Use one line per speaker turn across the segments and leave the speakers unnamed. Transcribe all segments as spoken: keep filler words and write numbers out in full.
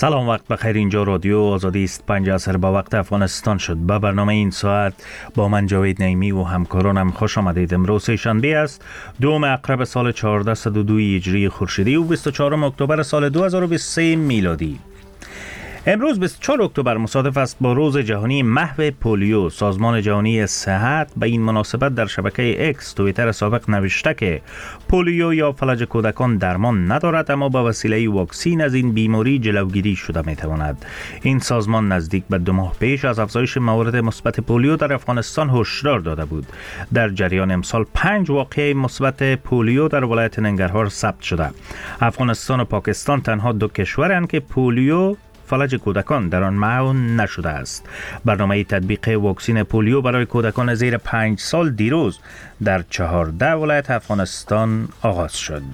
سلام، وقت بخیر. اینجا رادیو آزادی است. پنج عصر با وقت افغانستان شد. با برنامه این ساعت با من جاوید نعیمی و همکارانم خوش آمدید. امروز شنبه است، دوم اکتبر سال چهارده صد و دو هجری خورشیدی و بیست و چهارم اکتبر سال دو هزار و بیست و سه میلادی. امروز بیست و چهارم اکتبر مصادف است با روز جهانی محو پولیو. سازمان جهانی صحت به این مناسبت در شبکه اکس توییتر سابق نوشته که پولیو یا فلج کودکان درمان ندارد، اما با وسیله واکسین از این بیماری جلوگیری شده میتواند. این سازمان نزدیک به دو ماه پیش از افزایش موارد مثبت پولیو در افغانستان هشدار داده بود. در جریان امسال پنج واقعه مثبت پولیو در ولایت ننگرهار ثبت شده. افغانستان و پاکستان تنها دو کشورند که پولیو فلج کودکان در آن معاون نشده است. برنامه تطبیق واکسین پولیو برای کودکان زیر پنج سال دیروز در چهارده ولایت افغانستان آغاز شد.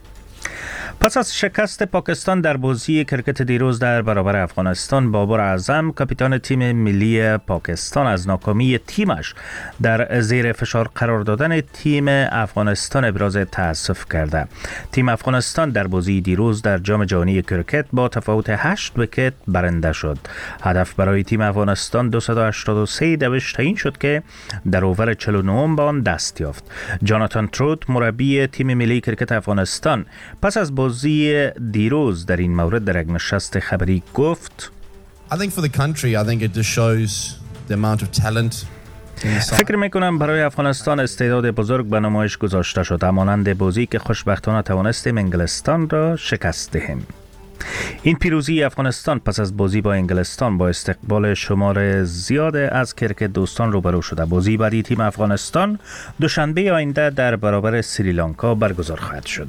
پس از شکست پاکستان در بازی کرکت دیروز در برابر افغانستان، بابر اعظم کاپیتان تیم ملی پاکستان از ناکامی تیمش در زیر فشار قرار دادن تیم افغانستان ابراز تأسف کرده. تیم افغانستان در بازی دیروز در جام جهانی کرکت با تفاوت هشت ویکت برنده شد. هدف برای تیم افغانستان دویست و هشتاد و سه دوش تعیین شد که در اوور چهل و نه به آن دست یافت. جاناتان تروت مربی تیم ملی کرکت افغانستان پس از بازی دیروز در این مورد در یک نشست خبری گفت:
I think for the country, I think it just shows the amount of talent.
فکر میکنم برای افغانستان استعداد بزرگ به نمایش گذاشته شد، مانند بازی که خوشبختانه توانستیم انگلستان را شکست دهیم. این پیروزی افغانستان پس از بازی با انگلستان با استقبال شمار زیاد از کرکت دوستان روبرو شده. بازی بعدی تیم افغانستان دوشنبه آینده در برابر سریلانکا برگزار خواهد شد.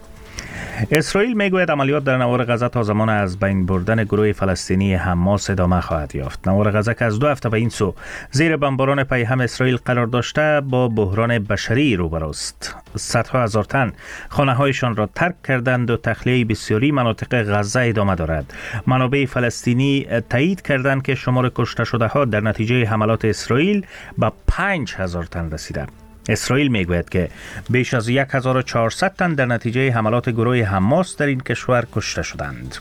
اسرائیل میگوید عملیات در نوار غزه تا زمان از بین بردن گروه فلسطینی حماس ادامه خواهد یافت. نوار غزه که از دو هفته به این سو زیر بمباران پیهم اسرائیل قرار داشته با بحران بشری روبروست. صدها هزار تن خانه‌هایشان را ترک کردند و تخلیه بسیاری مناطق غزه ادامه دارد. منابع فلسطینی تایید کردند که شمار کشته شده ها در نتیجه حملات اسرائیل به پنج هزار تن رسیده. اسرائیل میگوید که بیش از هزار و چهارصد تن در نتیجه حملات گروه حماس در این کشور کشته شدند.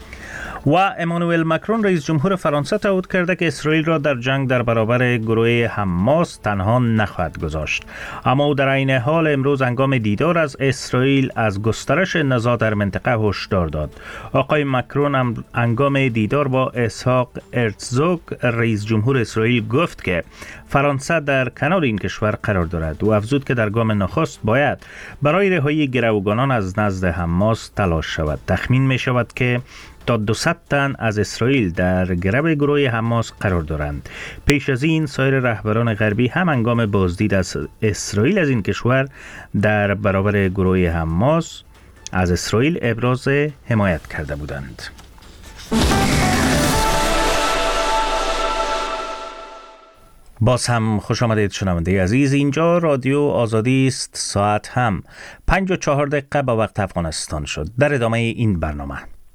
و امانوئل مکرون رئیس جمهور فرانسه تعهد کرده که اسرائیل را در جنگ در برابر گروه حماس تنها نخواهد گذاشت. اما او در عین حال امروز هنگام دیدار از اسرائیل از گسترش نزاع در منطقه هشدار داد. آقای مکرون هنگام دیدار با اسحاق هرتزوگ رئیس جمهور اسرائیل گفت که فرانسه در کنار این کشور قرار دارد و افزود که در گام نخست باید برای رهایی گروگانان از نزد حماس تلاش شود. تخمین می شود که تا دویست تن از اسرائیل در گرو گروه حماس قرار دارند. پیش از این سایر رهبران غربی هم هنگام بازدید از اسرائیل از این کشور در برابر گروه حماس از اسرائیل ابراز حمایت کرده بودند. باز هم خوش آمدید شنونده عزیز. اینجا رادیو آزادی است. ساعت هم پنج و چهار دقیقه با وقت افغانستان شد. در ادامه این برنامه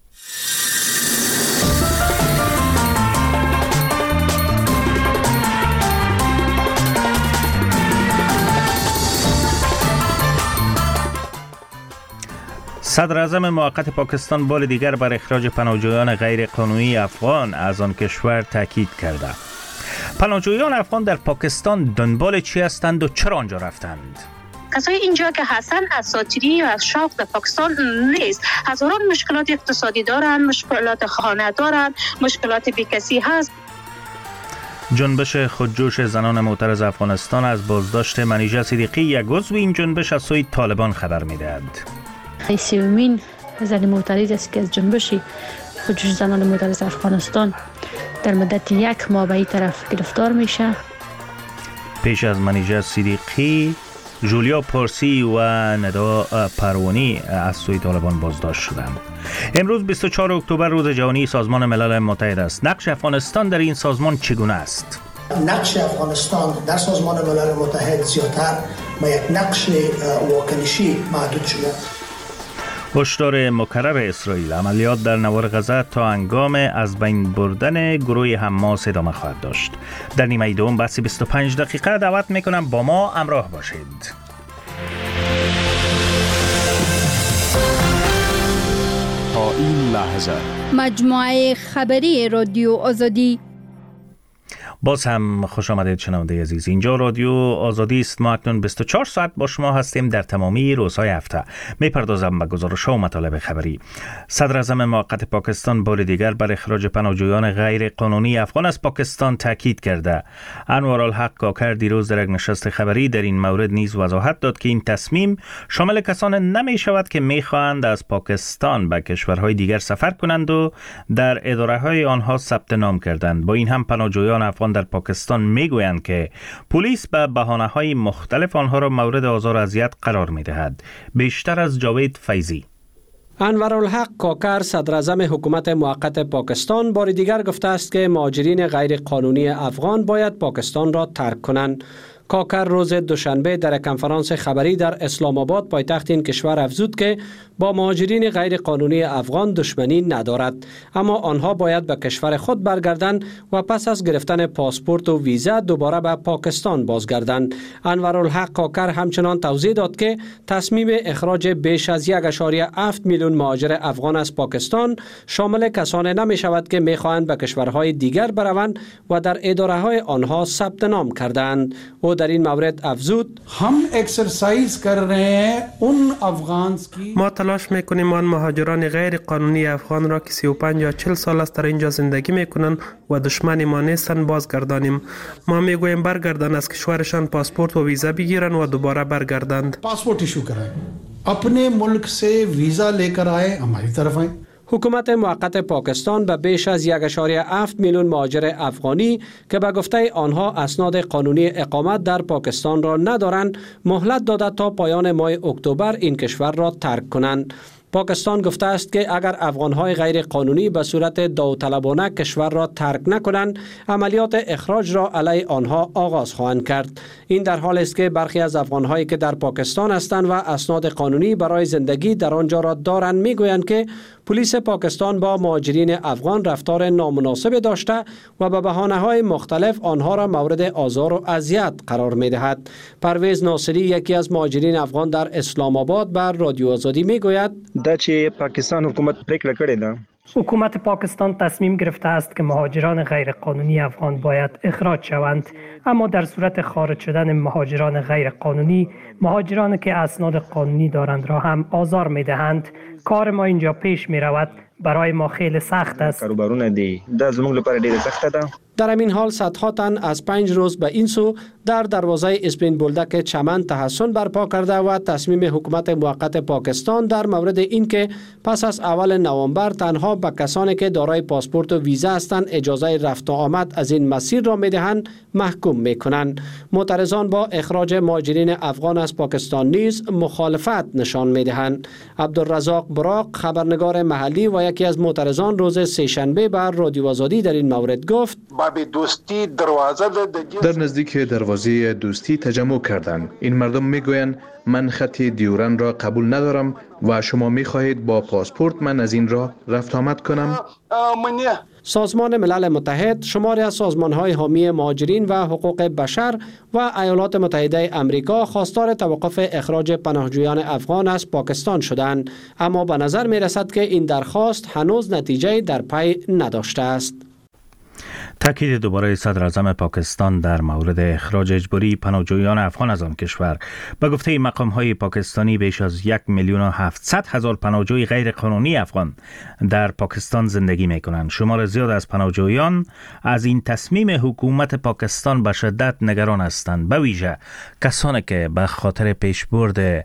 صدر اعظم موقت پاکستان بار دیگر بر اخراج پناهجویان غیر قانونی افغان از آن کشور تاکید کرده. پناهجویان افغان در پاکستان دنبال چی هستند و چرا آنجا رفتند؟
کسایی اینجا که هستن اساطیری و از شوق در پاکستان نیست. هزاران مشکلات اقتصادی دارن، مشکلات خانه دارن، مشکلات بیکسی هست.
جنبش خودجوش زنان معترض افغانستان از بازداشت منیژه صدیقی، یک عضو این جنبش از سوی طالبان خبر می‌دهد.
سومین زن معترض است که از جنبش خودجوش زنان معترض افغانستان در مدت یک ماه به این طرف گرفتار میشه.
پیش از منیژه صدیقی، جولیا پارسی و ندا پروانی از سوی طالبان بازداشت شدند. امروز بیست و چهارم اکتبر روز جهانی سازمان ملل متحد است. نقش افغانستان در این سازمان چگونه است؟
نقش افغانستان در سازمان ملل متحد زیادتر به یک نقش واکنشی محدود شده.
هشدار مکرر اسرائیل: عملیات در نوار غزه تا هنگام از بین بردن گروه حماس ادامه خواهد داشت. در نیمه دوم بحث بیست و پنج دقیقه دعوت میکنم با ما همراه باشید.
تا این لحظه.
مجموعه خبری رادیو آزادی.
باز هم خوش آمدید شنونده عزیز. اینجا رادیو آزادی است. ما اکنون بیست و چهار ساعت با شما هستیم در تمامی روزهای هفته. میپردازم به گزارش‌ها و مطالب خبری. صدر اعظم موقت پاکستان بار دیگر بر اخراج پناهجویان غیر قانونی افغان از پاکستان تاکید کرده. انوارالحق کاکر دیروز در یک نشست خبری در این مورد نیز وضاحت داد که این تصمیم شامل کسان نمی شود که میخواهند از پاکستان به کشورهای دیگر سفر کنند و در اداره‌های آنها ثبت نام کردند. با این هم پناهجویان افغان در پاکستان میگویند که پلیس به بهانه‌های مختلف آنها را مورد آزار و اذیت قرار می‌دهد. بیشتر از جاوید فیضی.
انوارالحق کاکر صدر اعظم حکومت موقت پاکستان بار دیگر گفته است که مهاجرین غیر قانونی افغان باید پاکستان را ترک کنند. کاکر روز دوشنبه در کنفرانس خبری در اسلام آباد پایتخت این کشور افزود که با مهاجرین غیر قانونی افغان دشمنی ندارد، اما آنها باید به کشور خود برگردند و پس از گرفتن پاسپورت و ویزا دوباره به پاکستان بازگردند. انوارالحق کاکر همچنان توضیح داد که تصمیم اخراج بیش از یک ممیز هفت میلیون مهاجر افغان از پاکستان شامل کسانی نمی شود که می خواهند به کشورهای دیگر بروند و در اداره‌های آنها ثبت نام کردند. او در این مورد افزود:
هم اکسرسایز کر رہے ہیں اون افغان کی
ما تلاش میکنیم آن مهاجران غیر قانونی افغان را که سی و پنج یا چهل سال است در اینجا زندگی میکنند و دشمن ما نیستند بازگردانیم. ما میگوییم برگردند، از کشورشان پاسپورت و ویزا بگیرند و دوباره برگردند.
پاسپورت ایشو کرائیں، اپنے ملک سے ویزا لے کر آئے، ہماری طرف آئیں.
حکومت موقت پاکستان به بیش از یک ممیز هفت میلیون مهاجر افغانی که به گفته آنها اسناد قانونی اقامت در پاکستان را ندارند مهلت داده تا پایان ماه اکتبر این کشور را ترک کنند. پاکستان گفته است که اگر افغانهای غیر قانونی به صورت داوطلبانه کشور را ترک نکنند، عملیات اخراج را علیه آنها آغاز خواهند کرد. این در حالی است که برخی از افغانهایی که در پاکستان هستند و اسناد قانونی برای زندگی در آنجا را دارند میگویند که پلیس پاکستان با مهاجرین افغان رفتار نامناسب داشته و به بهانه‌های مختلف آنها را مورد آزار و اذیت قرار می‌دهد. پرویز ناصری یکی از مهاجرین افغان در اسلام آباد بر رادیو آزادی میگوید:
دا چې پاکستان حکومت پریکړه کړې ده،
حکومت پاکستان تصمیم گرفته است که مهاجران غیر قانونی افغان باید اخراج شوند، اما در صورت خارج شدن مهاجران غیر قانونی، مهاجرانی که اسناد قانونی دارند را هم آزار می‌دهند. کار ما اینجا پیش می رود برای ما خیلی سخت است.
کاروبارونه دي دا زموږ لپاره ډیره سخته ده.
در همین حال صدها تن از پنج روز به این سو در دروازه اسپین بولدک چمن تحصن برپا کرده و تصمیم حکومت موقت پاکستان در مورد اینکه پس از اول نوامبر تنها به کسانی که دارای پاسپورت و ویزا هستند اجازه رفت و آمد از این مسیر را میدهند محکوم میکنند. معترضان با اخراج مهاجرین افغان از پاکستان نیز مخالفت نشان میدهند. عبدالرزاق براق خبرنگار محلی و یکی از معترضان روز سه‌شنبه بر رادیو آزادی در این مورد گفت:
در نزدیک دروازه دوستی تجمع کردند. این مردم میگویند من خط دیورن را قبول ندارم و شما میخواهید با پاسپورت من از این راه رفت آمد کنم؟
سازمان ملل متحد، شماری از سازمان‌های حامی مهاجرین و حقوق بشر و ایالات متحده آمریکا خواستار توقف اخراج پناهجویان افغان از پاکستان شدند، اما به نظر می‌رسد که این درخواست هنوز نتیجه در پی نداشته است.
تاکید دوباره صدر اعظم پاکستان در مورد اخراج اجباری پناهجویان افغان از آن کشور. به گفته مقام‌های پاکستانی بیش از یک میلیون و هفتصد هزار پناهجوی غیر قانونی افغان در پاکستان زندگی می‌کنند. شمار زیاد از پناهجویان از این تصمیم حکومت پاکستان به شدت نگران هستند، به ویژه کسانی که به خاطر پیشبرد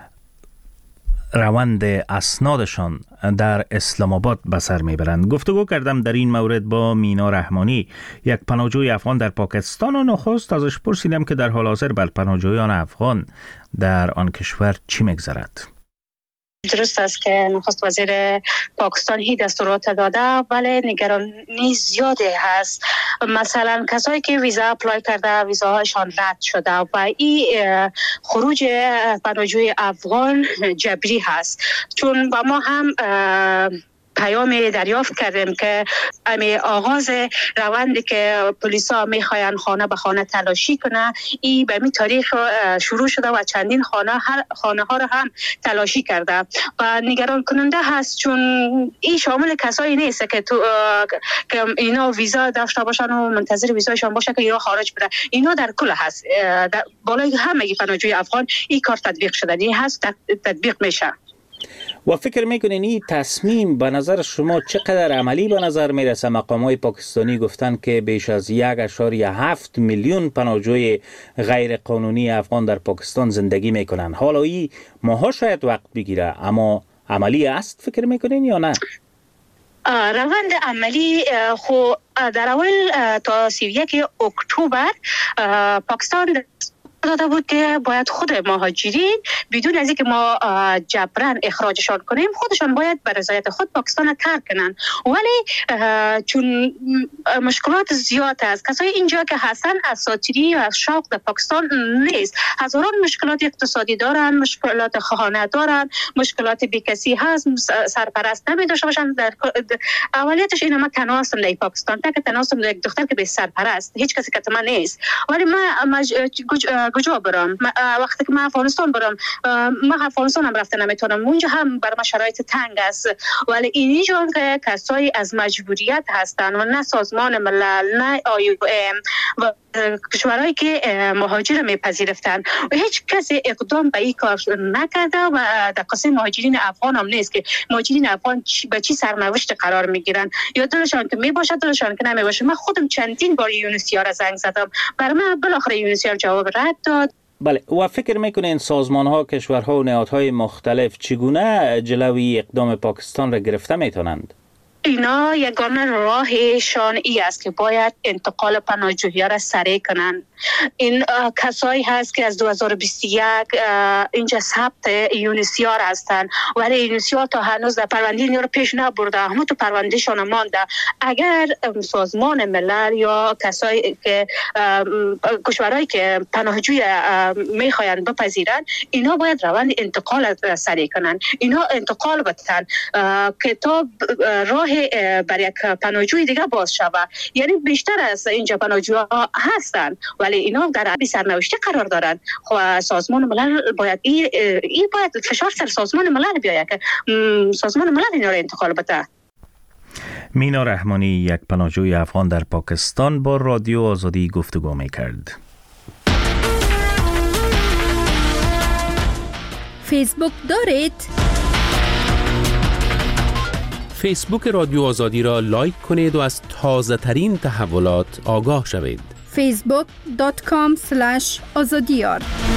روند اسنادشان در اسلام آباد به سر میبرند. گفتگو کردم در این مورد با مینا رحمانی، یک پناهجوی افغان در پاکستان، و نخست ازش پرسیدم که در حال حاضر بر پناهجویان افغان در آن کشور چی میگذرد.
درست است که نخست وزیر پاکستان هی دستورات داده، ولی نگرانی زیادی هست. مثلا کسایی که ویزا اپلای کرده ویزاهاشان رد شده و این خروج پناهجوی افغان جبری هست، چون با ما هم پیام دریافت کردیم که امی آغاز روندی که پلیسا میخواین خانه به خانه تلاشی کنه این به می تاریخ شروع شده و چندین خانه هر خانه ها رو هم تلاشی کرده و نگران کننده هست، چون این شامل کسایی نیست که تو که اینا ویزا داشته باشن و منتظر ویزایشان باشه که اینا خارج بره. اینا در کل هست، در بالای همه پناهجوی افغان این کار تطبیق شده، این هست تطبیق میشه.
و فکر میکنین این تصمیم به نظر شما چقدر عملی به نظر میرسه؟ مقامات پاکستانی گفتن که بیش از یک اشاریه هفت میلیون پناهجوی غیر قانونی افغان در پاکستان زندگی میکنن. حالا این ماها شاید وقت بگیره، اما عملی است فکر میکنین یا نه؟
روند عملی خو در اول تا سی و یک اکتبر پاکستان داده بود که باید خود مهاجرین بدون از اینکه ما جبران اخراجشان کنیم خودشان باید به رضایت خود پاکستان ترک کنن، ولی چون مشکلات زیاد است، کسای اینجا که هستن اساطیری و شوق در پاکستان نیست، هزاران مشکلات اقتصادی دارن، مشکلات خانه دارن، مشکلات بیکسی هست، سرپرست نمی داشته باشن. در اولیتش اینه ما تنها هستم در پاکستان، تا که تنها هستم در یک دختر که به سرپرست هیچ کسی که من نیست، ولی من مج... کجا برم؟ وقتی که من افغانستان برم، من افغانستان هم رفته نمیتونم، اونجا هم بر من شرایط تنگ است، ولی اینجا که کسایی از مجبوریت هستن و نه سازمان ملل نه آی او ام و کشورهایی که مهاجر میپذیرفتن و هیچ کسی اقدام به این کار نکرده و در قصه مهاجرین افغان هم نیست که مهاجرین افغان به چی سرنوشت قرار میگیرن، یا دلشان که میباشه دلشان که نمیباشه. من خودم چندین بار یونیسیار را زنگ زدم، بر من بالاخره یونیسیار جواب رد داد.
بله، و فکر میکنین سازمان ها، کشورها و نهادهای مختلف چگونه جلوی اقدام پاکستان را گرفته میتونند؟
اینا یگانه راهشان ای است که باید انتقال پناهجویان را سریع کنند. این کسایی هست که از دو هزار و بیست و یک اینجا ثبت یونیسیار هستند، ولی یونیسیار تا هنوز در پرونده اینا رو پیش نبرده، همون تو پروندهشان مانده. اگر سازمان ملل یا کسایی که کشورهایی که پناهجوی میخواین بپذیرند، اینا باید روند انتقال سریع کنند، اینا انتقال بدن که تا راه برای یک پناهجوی دیگه باز شود. یعنی بیشتر از اینجا پناهجوها هستند ولی اینا در بی سرنوشتی قرار دارند. خب سازمان ملل باید این ای باید فشار سر سازمان ملل بیاید که سازمان ملل اینا رو انتقال بده.
مینا رحمانی، یک پناهجوی افغان در پاکستان، با رادیو آزادی گفتگو میکرد.
فیسبوک دارید؟
فیسبوک رادیو آزادی را لایک کنید و از تازه ترین تحولات آگاه شوید.
فیسبوک دات کام اسلش آزادیار.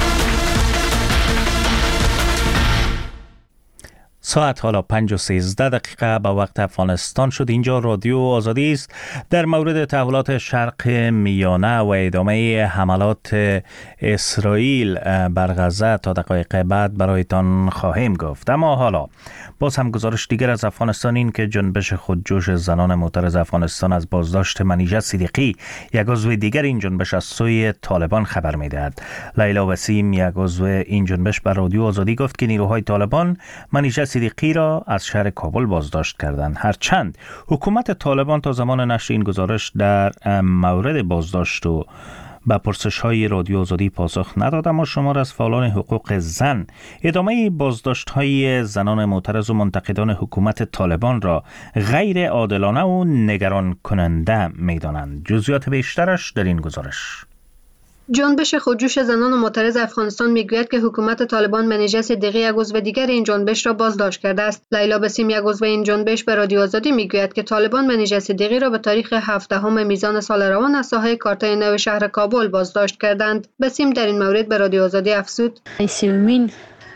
ساعت حالا پنج و سیزده دقیقه به وقت افغانستان شد. اینجا رادیو آزادی است. در مورد تحولات شرق میانه و ادامه حملات اسرائیل بر غزه تا دقایق بعد برایتان خواهیم گفت. اما حالا باز هم گزارش دیگر از افغانستان این که جنبش خودجوش زنان معترض افغانستان از بازداشت منیژه صدیقی، یک عضو دیگر این جنبش، از سوی طالبان خبر می‌دهد. لیلا وسیم، یک عضو این جنبش، بر رادیو آزادی گفت که نیروهای طالبان منیژه صدیقی را از شهر کابل بازداشت کردند. هرچند حکومت طالبان تا زمان نشر این گزارش در مورد بازداشت و به پرسش‌های رادیو آزادی پاسخ نداد، اما شمار از فعالان حقوق زن ادامه بازداشت‌های زنان معترض و منتقدان حکومت طالبان را غیر عادلانه و نگران کننده می‌دانند. جزئیات بیشترش در این گزارش.
جنبش خودجوش زنان معترض افغانستان میگوید که حکومت طالبان منیژه صدیقی، یک عضو دیگر این جنبش را بازداشت کرده است. لیلا بسیم، یک عضو این جنبش، به رادیو آزادی میگوید که طالبان منیژه صدیقی را به تاریخ هفدهم میزان سال روان از ساحه کارتای نو شهر کابل بازداشت کردند. بسیم در این مورد به رادیو آزادی افزود:
سیومین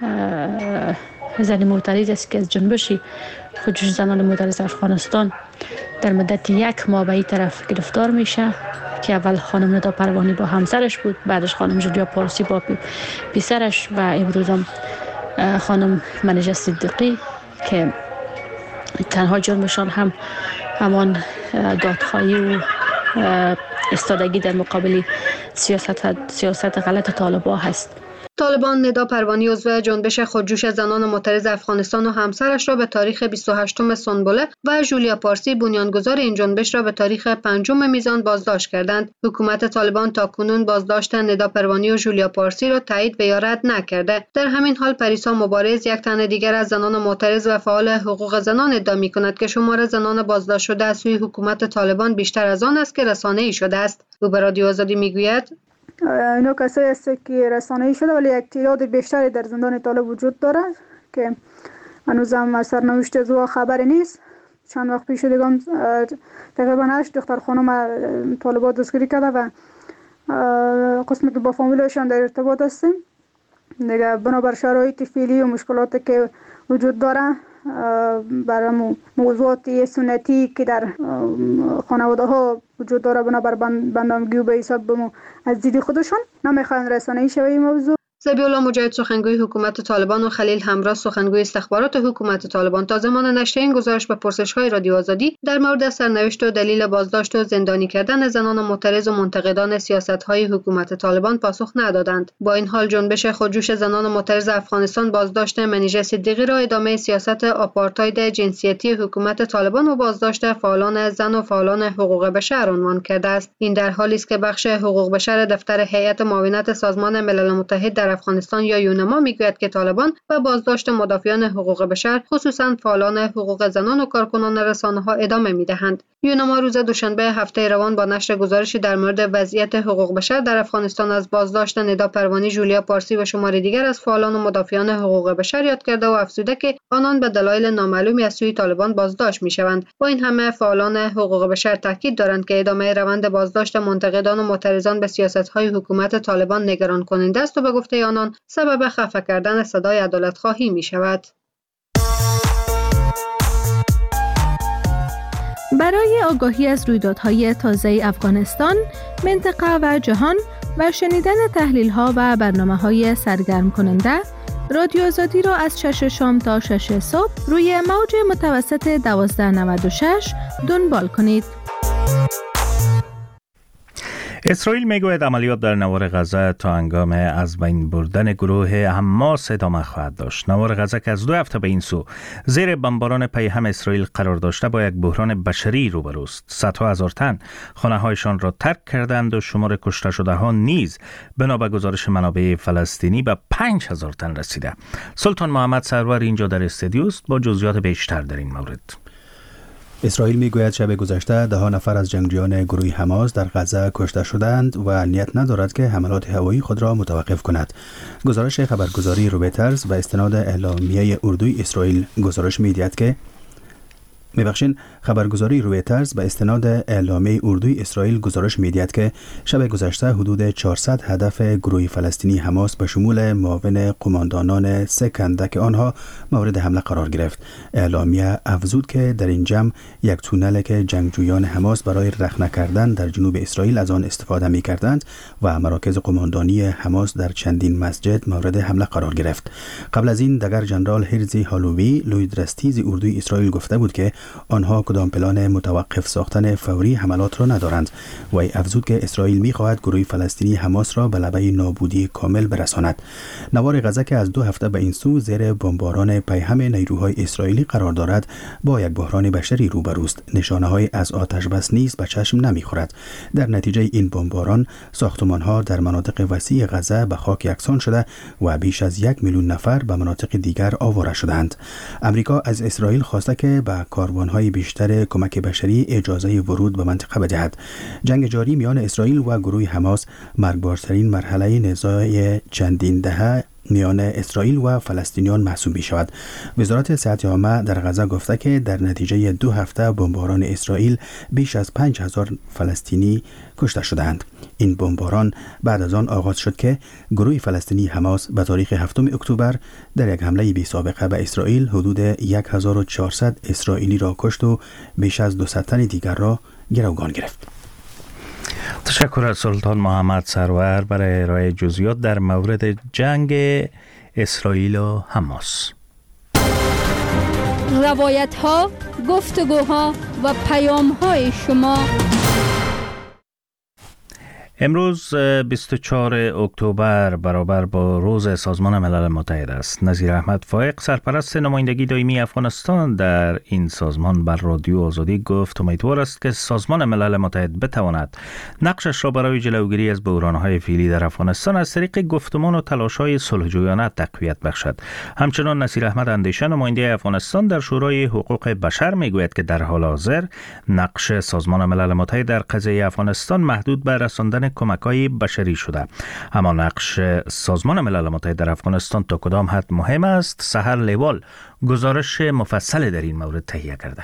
زن معترض است که از جنبش خودجوش زنان معترض افغانستان در مدت یک ماه به این طرف گرفتار میشه که اول خانم ندا پروانی با همسرش بود، بعدش خانم جولیا پارسی با پسرش و امروز هم خانم منیژه صدیقی که تنها جرمشان هم همان دادخواهی و استادگی در مقابل سیاست سیاست غلط طالبان هست.
طالبان ندا پروانی عضو جنبش خودجوش زنان معترض افغانستان و همسرش را به تاریخ بیست و هشتم سنبله و جولیا پارسی بنیانگذار این جنبش را به تاریخ پنجم میزان بازداشت کردند. حکومت طالبان تاکنون بازداشت ندا پروانی و جولیا پارسی را تایید و یا رد نکرده. در همین حال پریسا مبارز، یک تن دیگر از زنان معترض و فعال حقوق زنان، ادعا می‌کند که شمار زنان بازداشت شده از سوی حکومت طالبان بیشتر از آن است که رسانه‌ای شده است. او به رادیو آزادی میگوید
اینا کسایی است که رسانه‌ای شده ولی یک تعداد بیشتری در زندان طالب وجود دارد که هنوزم از سرنوشت از او خبری نیست. چند وقت پیش دیگه تقریبا هشت دختر خانم طالبات دستگیری کرده و قسمی که با فامیلشان در ارتباط هستیم. دیگه بنابر شرایط فعلی و مشکلاتی که وجود داره برای موضوعات سنتی که در خانواده ها وجود داره بنابر بندامگی و به حساب بمو از دید خودشان نمیخواین رسانه‌ای شوه این موضوع.
ذبیح الله مجاهد سخنگوی حکومت طالبان و خلیل همراه سخنگوی استخبارات حکومت طالبان تا زمان نشر این گزارش به پرسش‌های رادیو آزادی در مورد سرنوشت و دلیل بازداشت و زندانی کردن زنان معترض و منتقدان سیاست‌های حکومت طالبان پاسخ ندادند. با این حال جنبش خودجوش زنان معترض افغانستان بازداشت منیژه صدیقی را ادامه سیاست آپارتاید جنسیتی حکومت طالبان و بازداشت فعالان زن و فعالان حقوق بشر عنوان کرده است. این در حالی است که بخش حقوق بشر دفتر هیئت معاونت سازمان ملل متحد در افغانستان یا یونما میگوید که طالبان و بازداشت مدافعان حقوق بشر خصوصا فعالان حقوق زنان و کارکنان رسانه‌ها ادامه میدهند. یونما روز دوشنبه هفته روان با نشر گزارشی در مورد وضعیت حقوق بشر در افغانستان از بازداشت ندا پروانی، جولیا پارسی و شماری دیگر از فعالان و مدافعان حقوق بشر یاد کرده و افزوده که آنان به دلایل نامعلومی از سوی طالبان بازداشت میشوند. با این همه فعالان حقوق بشر تاکید دارند که ادامه روند بازداشت منتقدان و معترضان به سیاست‌های حکومت طالبان نگران کننده است و به گفته آنان سبب خفه کردن صدای عدالت خواهی می شود.
برای آگاهی از رویدادهای تازه افغانستان، منطقه و جهان و شنیدن تحلیل‌ها و برنامه‌های سرگرم کننده، رادیو آزادی را از شش شام تا شش صبح روی موج متوسط دوازده نود و شش دنبال کنید.
اسرائیل میگوید عملیات در نوار غزه تا هنگام از بین بردن گروه حماس ادامه خواهد داشت. نوار غزه که از دو هفته به این سو زیر بمباران پیهم اسرائیل قرار داشته با یک بحران بشری روبروست. صدها هزار تن خانه‌هایشان را ترک کردند و شمار کشته شده ها نیز بنا به گزارش منابع فلسطینی به پنج هزار تن رسیده. سلطان محمد سرور اینجا در استودیو است با جزئیات بیشتر در این مورد.
اسرائیل میگوید شب گذشته ده نفر از جنگجویان گروه حماس در غزه کشته شدند و نیت ندارد که حملات هوایی خود را متوقف کند. گزارش خبرگزاری رویترز به استناد اعلامیه اردوی اسرائیل گزارش می‌دهد که میبخشین خبرگزاری رویترز به استناد اعلامیه اردوی اسرائیل گزارش می‌دهد که شب گذشته حدود چهارصد هدف گروه فلسطینی حماس به شمول معاون قماندانان سه کندک آنها مورد حمله قرار گرفت. اعلامیه افزود که در این جمع یک تونل که جنگجویان حماس برای رخنه کردن در جنوب اسرائیل از آن استفاده می‌کردند و مراکز قماندانی حماس در چندین مسجد مورد حمله قرار گرفت. قبل از این دگر جنرال هرزی هالووی لویدرستیز اردوی اسرائیل گفته بود که آنها کدام پلان متوقف ساختن فوری حملات را ندارند و افزود که اسرائیل می‌خواهد گروه فلسطینی حماس را به لبه نابودی کامل برساند. نوار غزه که از دو هفته به این سو زیر بمباران پیهم نیروهای اسرائیلی قرار دارد با یک بحران بشری روبروست. نشانه‌های از آتش بس نیز به چشم نمی‌خورد. در نتیجه این بمباران ساختمان‌ها در مناطق وسیع غزه به خاک یکسان شده و بیش از یک میلیون نفر به مناطق دیگر آواره شدند. امریکا از اسرائیل خواسته که به کاروان‌های بیشتر کمک بشری اجازه ورود به منطقه بدهد. جنگ جاری میان اسرائیل و گروه حماس مرگبارترین مرحله نزاع چندین دهه میان اسرائیل و فلسطینیان محسوب می شود. وزارت صحت عامه در غزه گفته که در نتیجه دو هفته بمباران اسرائیل بیش از پنج هزار فلسطینی کشته شدند. این بمباران بعد از آن آغاز شد که گروه فلسطینی حماس به تاریخ هفتم اکتبر در یک حمله بی سابقه به اسرائیل حدود هزار و چهارصد اسرائیلی را کشت و بیش از دویست تن دیگر را گروگان گرفت.
تشکر از سلطان محمد سرور برای ارائه جزئیات در مورد جنگ اسرائیل و حماس.
روایت ها، گفتگوها و پیام های شما.
امروز بیست و چهارم اکتبر برابر با روز سازمان ملل متحد است. نظیر احمد فائق سرپرست نمایندگی دائمی افغانستان در این سازمان بر رادیو آزادی گفت امیدوار است که سازمان ملل متحد بتواند نقشش را برای جلوگیری از بحران‌های فعلی در افغانستان از طریق گفتمان و تلاش‌های صلح‌جویانه تقویت بخشد. همچنان نصیر احمد اندیشه نماینده افغانستان در شورای حقوق بشر میگوید که در حال حاضر نقش سازمان ملل متحد در قضیه افغانستان محدود به رساندن کمک‌های بشری شده، اما نقش سازمان ملل متحد در افغانستان تا کدام حد مهم است؟ سحر لیوال گزارش مفصل در این مورد تهیه کرده.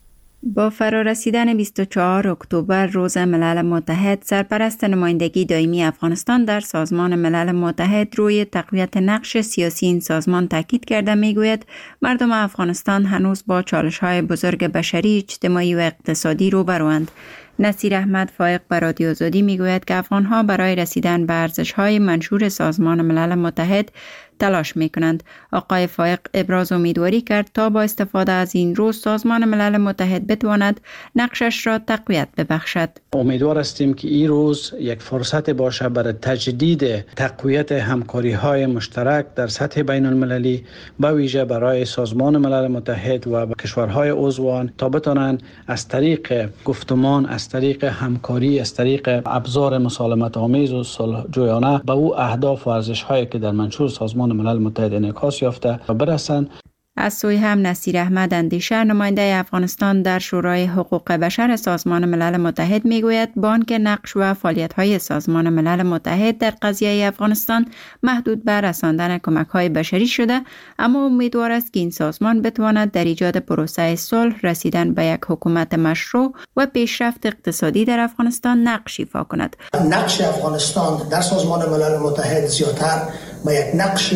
با فرارسیدن بیست و چهارم اکتبر روز ملل متحد، سرپرست نمایندگی دائمی افغانستان در سازمان ملل متحد روی تقویت نقش سیاسی این سازمان تاکید کرده میگوید مردم افغانستان هنوز با چالش‌های بزرگ بشری، اجتماعی و اقتصادی روبروند. نصیر احمد فائق بر رادیو آزادی میگوید که افغان‌ها برای رسیدن به ارزش‌های منشور سازمان ملل متحد تلاش میکنند. آقای فائق ابراز امیدواری کرد تا با استفاده از این روز سازمان ملل متحد بتواند نقشش را تقویت ببخشد.
امیدوار هستیم که این روز یک فرصت باشه برای تجدید تقویت همکاری‌های مشترک در سطح بین المللی، به ویژه برای سازمان ملل متحد و کشورهای عضوان، تا بتوانند از طریق گفتمان، از طریق همکاری، از طریق ابزار مسالمت آمیز و صلح جویانه به او اهداف و ارزش‌هایی که در منشور سازمان ملل متحد انعکاس یافته و برسند.
از سوی هم نصیر احمد اندیشه نماینده افغانستان در شورای حقوق بشر سازمان ملل متحد میگوید با آنکه نقش و فعالیت‌های سازمان ملل متحد در قضیه افغانستان محدود به رساندن کمک‌های بشری شده، اما امیدوار است که این سازمان بتواند در ایجاد پروسه صلح، رسیدن به یک حکومت مشروع و پیشرفت اقتصادی در افغانستان نقش ایفا کند.
نقش افغانستان در سازمان ملل متحد زیادتر به یک نقش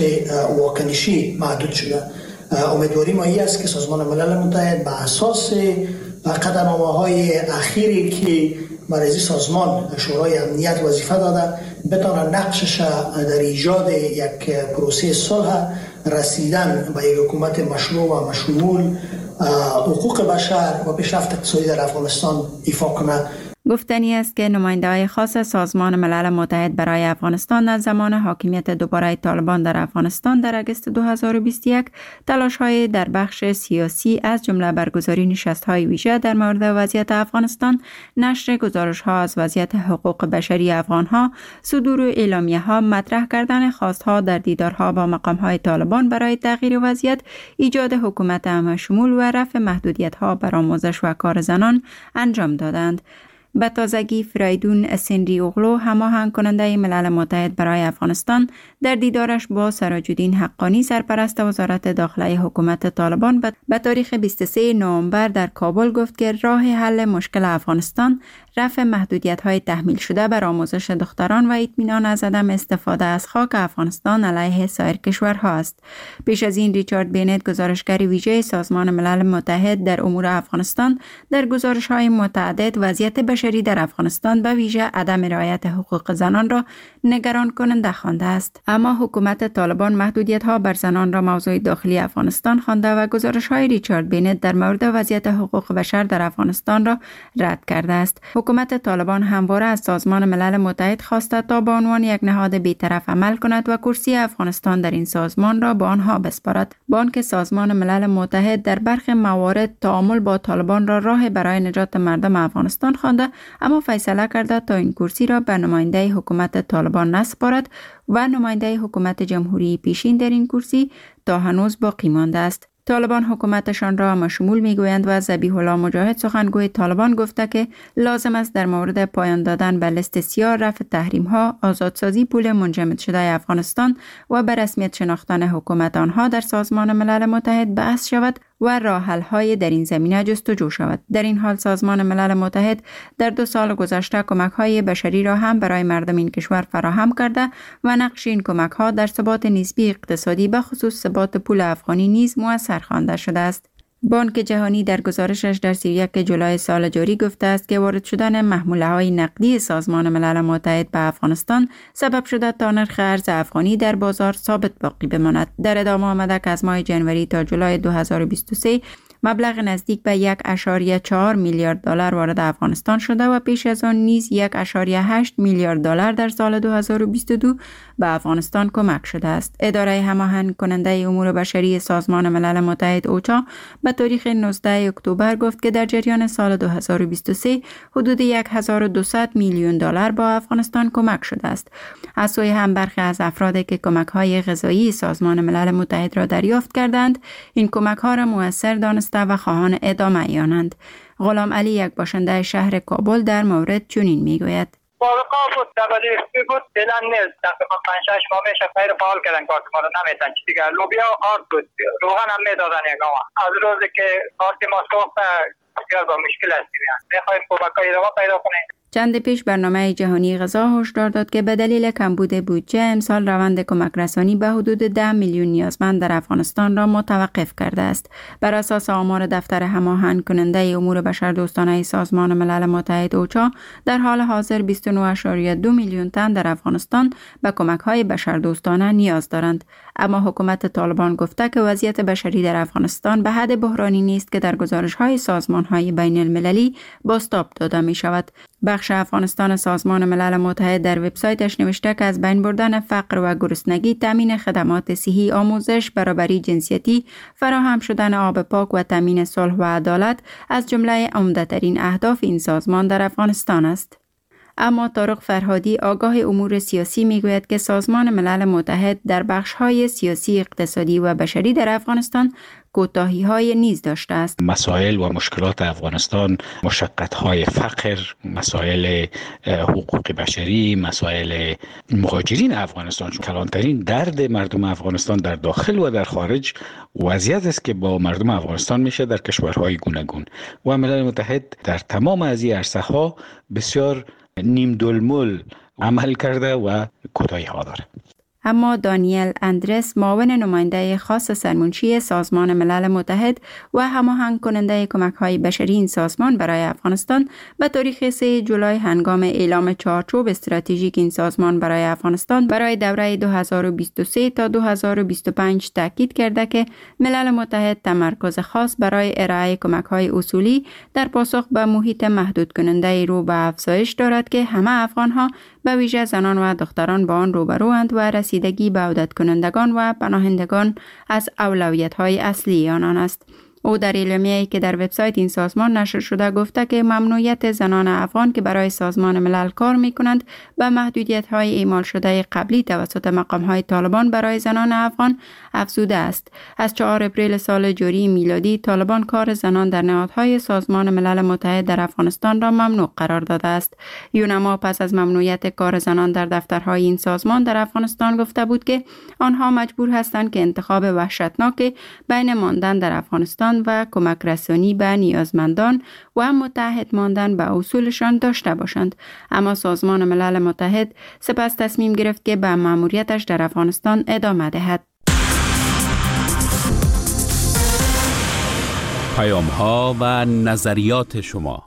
واکنشی محدود شده. امیدواری ما این است که سازمان ملل متحد به اساس قدم‌های اخیری که برای سازمان شورای امنیت وظیفه داده بتونه نقشش در ایجاد یک پروسه صلح، رسیدن به یک حکومت مشروع و مشمول، حقوق بشر و پیشرفت اقتصادی در افغانستان ایفا کنه.
گفتنی است که نماینده‌های خاص سازمان ملل متحد برای افغانستان از زمان حاکمیت دوباره طالبان در افغانستان در اگست دو هزار و بیست و یک تلاش‌های در بخش سیاسی از جمله برگزاری نشست‌های ویژه در مورد وضعیت افغانستان، نشر گزارش‌ها از وضعیت حقوق بشری افغان‌ها، صدور اعلامیه‌ها، مطرح کردن خواست‌ها در دیدارها با مقام‌های طالبان برای تغییر وضعیت، ایجاد حکومت همه‌شمول و رفع محدودیت‌ها بر آموزش و کار زنان انجام دادند. به تازگی فریدون اسندی اوغلو، هماهنگ کننده ملل متحد برای افغانستان، در دیدارش با سراج الدین حقانی، سرپرست وزارت داخلی حکومت طالبان، به تاریخ بیست و سوم نوامبر در کابل گفت که راه حل مشکل افغانستان رفع محدودیت‌های تحمیل شده بر آموزش دختران و اطمینان از عدم استفاده از خاک افغانستان علیه سایر کشورها است. پیش از این ریچارد بینت، گزارشگر ویژه سازمان ملل متحد در امور افغانستان، در گزارش‌های متعدد وضعیت بشری در افغانستان به ویژه عدم رعایت حقوق زنان را نگران کننده خوانده است. اما حکومت طالبان محدودیت‌ها بر زنان را موضوع داخلی افغانستان خوانده و گزارش‌های ریچارد بینت در مورد وضعیت حقوق بشر در افغانستان را رد کرده است. حکومت طالبان همواره از سازمان ملل متحد خواسته تا به عنوان یک نهاد بی‌طرف عمل کند و کرسی افغانستان در این سازمان را به آنها بسپارد. با آنکه سازمان ملل متحد در برخی موارد تعامل با طالبان را راه برای نجات مردم افغانستان خوانده، اما فیصله کرده تا این کرسی را به نماینده حکومت طالبان نسپارد و نماینده حکومت جمهوری پیشین در این کرسی تا هنوز باقی مانده است. طالبان حکومتشان را مشمول میگویند و ذبیح الله مجاهد، سخنگوی طالبان، گفته که لازم است در مورد پایان دادن به لیست سیاه، رفع تحریم ها، آزادسازی پول منجمد شده افغانستان و به رسمیت شناختن حکومت آنها در سازمان ملل متحد بحث شود و راه حل های در این زمینه جستجو شود. در این حال سازمان ملل متحد در دو سال گذشته کمک های بشری را هم برای مردم این کشور فراهم کرده و نقش این کمک ها در ثبات نسبی اقتصادی به خصوص ثبات پول افغانی نیز مؤثر خوانده شده است. بانک جهانی در گزارشش در سی و یک جولای سال جاری گفته است که وارد شدن محموله‌های نقدی سازمان ملل متحد به افغانستان سبب شده تا نرخ ارز افغانی در بازار ثابت باقی بماند. در ادامه آمده که از ماه جنوری تا جولای دو هزار و بیست و سه مبلغ نزدیک به یک اشاریه چهار میلیارد دلار وارد افغانستان شده و پیش از آن نیز یک اشاریه هشت میلیارد دلار در سال دو هزار و بیست و دو به افغانستان کمک شده است. اداره هماهنگ کننده امور بشری سازمان ملل متحد اوچا به تاریخ نوزدهم اکتبر گفت که در جریان سال دو هزار و بیست و سه حدود هزار و دویست میلیون دلار با افغانستان کمک شده است. از سوی هم برخی از افرادی که کمک‌های غذایی سازمان ملل متحد را دریافت کردند، این کمک‌ها را مؤثر دانسته و خواهان ادامه آنند. غلام علی، یک باشنده شهر کابل، در مورد چنین میگوید:
سابقا بود دبلی بود فعلا نیست. تقریبا پنج شش ماه میشه غیر فعال کردن کارت ما رو نمیتن. چی دیگه لوبیا و آرد بود، روغن هم میدادن یکم. از روزی که کارت ما سوخت بسیار با مشکل هستیم. میخوایم کمک‌های رو پیدا کنیم.
چند پیش برنامه جهانی غذا هشدار داد که به دلیل کمبود بودجه امسال روند کمک رسانی به حدود ده میلیون نیازمند در افغانستان را متوقف کرده است. بر اساس آمار دفتر هماهنگ کننده امور بشردوستانه سازمان ملل متحد اوچا، در حال حاضر بیست و نه اشاریه دو میلیون تن در افغانستان به کمک‌های بشردوستانه نیاز دارند. اما حکومت طالبان گفته که وضعیت بشری در افغانستان به حد بحرانی نیست که در گزارش‌های سازمان‌های بین المللی بازتاب داده می شود. بخش افغانستان سازمان ملل متحد در وبسایتش نوشته که از بین بردن فقر و گرسنگی، تامین خدمات صحی، آموزش، برابری جنسیتی، فراهم شدن آب پاک و تامین صلح و عدالت از جمله عمده‌ترین اهداف این سازمان در افغانستان است. اما طارق فرهادی، آگاه امور سیاسی، میگوید که سازمان ملل متحد در بخش‌های سیاسی، اقتصادی و بشری در افغانستان کوتاهی‌های نیز داشته است.
مسائل و مشکلات افغانستان، مشقت‌های فقر، مسائل حقوق بشری، مسائل مهاجرین افغانستان، کلانترین درد مردم افغانستان در داخل و در خارج وضعیت است که با مردم افغانستان میشه در کشورهای گوناگون و ملل متحد در تمام از این عرصه‌ها بسیار نیم دلمول عمل کرده و کوتاهی‌ها داره.
اما دانیل اندرس، معاون نماینده خاص سرمنشی سازمان ملل متحد و هماهنگ کننده کمک‌های بشری این سازمان برای افغانستان، به تاریخ سوم جولای هنگام اعلام چارچوب استراتژیک این سازمان برای افغانستان برای دوره دو هزار و بیست و سه تا دو هزار و بیست و پنج تاکید کرده که ملل متحد تمرکز خاص برای ارائه کمک‌های اصولی در پاسخ به محیط محدود کننده رو به افزایش دارد که همه افغان‌ها به ویژه زنان و دختران با آن روبروند و رسیدگی به عودت کنندگان و پناهندگان از اولویت‌های اصلی آنان است. او در اعلامیه‌ای که در وبسایت این سازمان نشر شده گفته که ممنوعیت زنان افغان که برای سازمان ملل کار می‌کنند به محدودیت‌های اعمال شده قبلی توسط مقام‌های طالبان برای زنان افغان افزوده است. از چهارم اپریل سال جاری میلادی طالبان کار زنان در نهادهای سازمان ملل متحد در افغانستان را ممنوع قرار داده است. یونما پس از ممنوعیت کار زنان در دفترهای این سازمان در افغانستان گفته بود که آنها مجبور هستند که انتخاب وحشتناک بین ماندن در افغانستان و کمک رسانی به نیازمندان و متحد ماندن به اصولشان داشته باشند. اما سازمان ملل متحد سپس تصمیم گرفت که به مأموریتش در افغانستان ادامه دهد.
پیام ها و نظریات شما.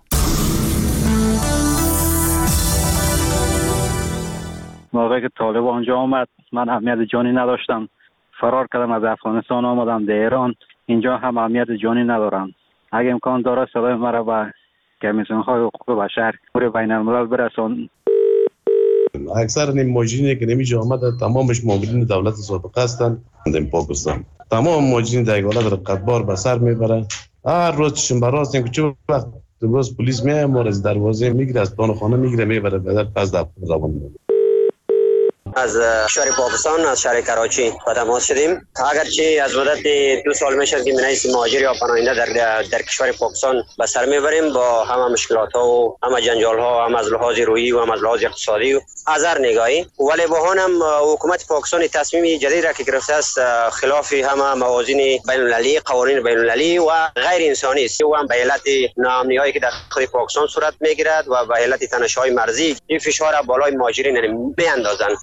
موقعی که طالب آنجا آمد من اهمیت جانی نداشتم، فرار کردم از افغانستان آمدم در ایران. اینجا هم اهمیت جانی ندارم. اگه امکان داره صدای مرا به کمیسیون‌های حقوق بشر پور بین الملل برسان.
اکثر نیم ماجرینی که نمیشه آمده تمامش مامورین دولت سابقه هستند در پاکستان. تمام ماجرین در حالت رقتبار به سر میبره. هر روز شنبه راست اینکه چه وقت باز پلیس میاد ما از دروازه میگیره، از دان خانه میگیره میبره بعد پس در روان میبره.
از شهر پاکستان، از شهر کراچی با تماس شدیم. اگرچه از مدت دو سال میشه که منیس مهاجر یا پناهنده در در کشور پاکستان به سر میبریم با همه مشکلات ها و همه جنجال ها، هم از لحاظ روحی و هم از لحاظ اقتصادی و از هر نگاهی. ولی با هم حکومت پاکستان تصمیم جدید را که گرفته است خلاف همه موازین بین المللی، قوانین بین المللی و غیر انسانی است و هم به علت ناامنی هایی که در خود پاکستان صورت میگیرد و به علت تنش‌های مرزی این فشار بالای مهاجرین میاندازند.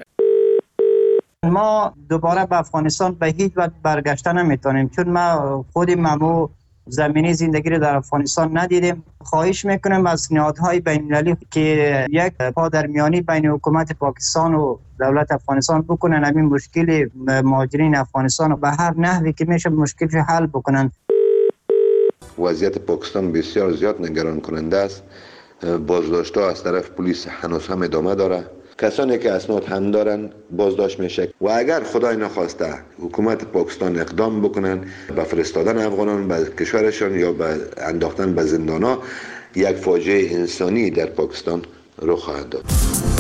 ما دوباره به افغانستان به هیچ وجه برگشته نمیتونیم، چون ما خود ممو زمینی زندگی رو در افغانستان ندیدیم. خواهش میکنم از نهادهای بین المللی که یک پا در میانی بین حکومت پاکستان و دولت افغانستان بکنن، همین مشکل مهاجرین افغانستان رو به هر نحوی که میشه مشکلش حل بکنن.
وضعیت پاکستان بسیار زیاد نگران کننده است. بازداشت‌ها از طرف پلیس هنوز هم ادامه داره. کسانی که اسناد هم دارن بازداشت میشه و اگر خدای نخواسته حکومت پاکستان اقدام بکنن به فرستادن افغانان به کشورشان یا به انداختن به زندان‌ها، یک فاجعه انسانی در پاکستان رخ خواهد داد.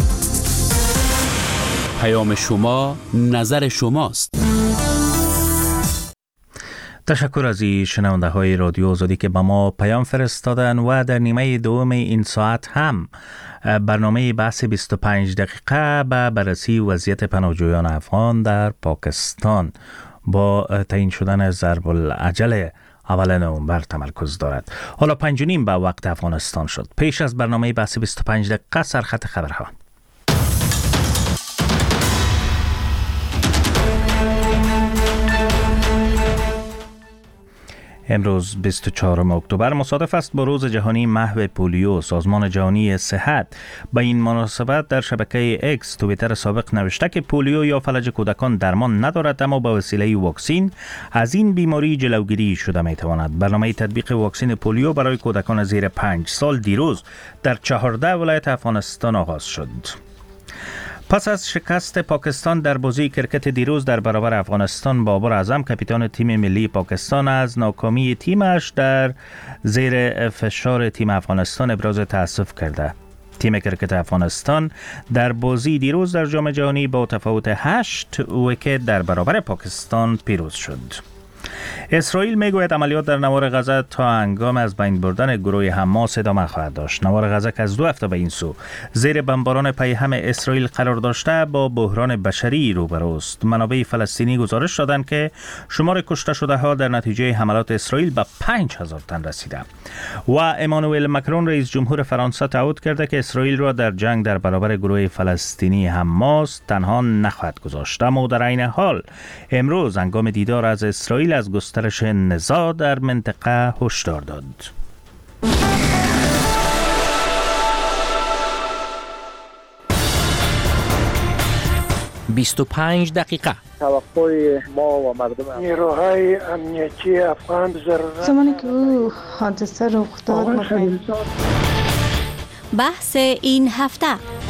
پیام شما، نظر شماست.
تشکر از این شنونده های رادیو آزادی که به ما پیام فرستادن و در نیمه دوم این ساعت هم برنامه بحث بیست و پنج دقیقه به بررسی وضعیت پناهجویان افغان در پاکستان با تعیین شدن ضرب العجل اول نوامبر تمرکز دارد. حالا پنج و نیم به وقت افغانستان شد. پیش از برنامه بحث بیست و پنج دقیقه سرخط خبرها. امروز بیست و چهارم اکتبر مصادف است با روز جهانی محو پولیو. سازمان جهانی صحت به این مناسبت در شبکه اکس توییتر سابق نوشته که پولیو یا فلج کودکان درمان ندارد، اما با وسیله واکسین از این بیماری جلوگیری شده می تواند. برنامه تطبیق واکسین پولیو برای کودکان زیر پنج سال دیروز در چهارده ولایت افغانستان آغاز شد. پس از شکست پاکستان در بازی کرکت دیروز در برابر افغانستان، بابر اعظم کاپیتان تیم ملی پاکستان از ناکامی تیمش در زیر فشار تیم افغانستان ابراز تأسف کرده. تیم کرکت افغانستان در بازی دیروز در جام جهانی با تفاوت هشت ویکت در برابر پاکستان پیروز شد. اسرائیل میگوید عملیات در نوار غزه تا هنگام از بین بردن گروه حماس ادامه خواهد داشت. نوار غزه که از دو هفته به این سو زیر بمباران پیهم اسرائیل قرار داشته با بحران بشری روبروست. منابع فلسطینی گزارش دادند که شمار کشته شده ها در نتیجه حملات اسرائیل به پنج هزار تن رسیده. و امانوئل مکرون رئیس جمهور فرانسه تعهد کرده که اسرائیل را در جنگ در برابر گروه فلسطینی حماس تنها نخواهد گذاشت. اما در عین حال امروز هنگام دیدار از اسرائیل از گسترش نزاع در منطقه هشدار داد.
بیست و پنج دقیقه.
توقع ما و مردم نیروهای امنیتی افغان ضرورت
زمانی که او حادثه رخ داد.
بحث این هفته.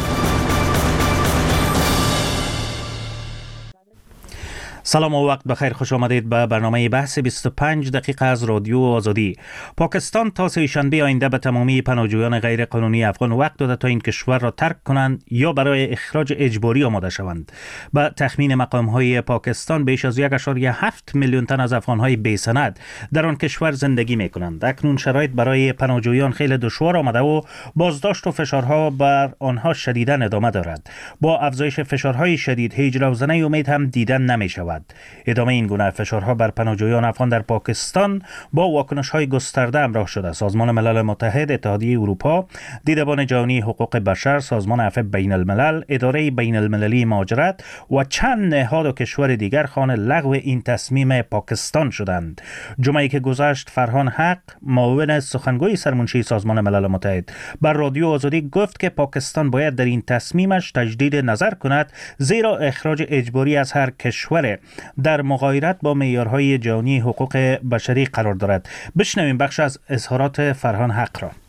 سلام و وقت بخیر، خوش آمدید به برنامه بحث بیست و پنج دقیقه از رادیو آزادی. پاکستان تا سه شنبه آینده به تمامی پناهجویان غیر قانونی افغان وقت داده تا این کشور را ترک کنند یا برای اخراج اجباری آماده شوند. به تخمین مقام‌های پاکستان بیش از یک و هفت میلیون تن از افغان‌های بی‌سند در آن کشور زندگی می‌کنند. اکنون شرایط برای پناهجویان خیلی دشوار آمده و بازداشت و فشارها بر آنها شدیداً ادامه دارد. با افزایش فشارهای شدید هیچ روزنه امید هم دیدن نمی‌شود. ادامه این گونه فشارها بر پناهجویان افغان در پاکستان با واکنش‌های گسترده همراه شده. سازمان ملل متحد، اتحادیه اروپا، دیدبان جهانی حقوق بشر، سازمان عفو بین الملل، اداره بین المللی مهاجرت و چند نهاد و کشور دیگر خواهان لغو این تصمیم پاکستان شدند. جمعه‌ای که گذشت فرهان حق، معاون سخنگوی سرمنشی سازمان ملل متحد، بر رادیو آزادی گفت که پاکستان باید در این تصمیمش تجدید نظر کند، زیرا اخراج اجباری از هر کشور در مغایرت با معیارهای جهانی حقوق بشری قرار دارد. بشنویم بخش از اظهارات فرهان حق را.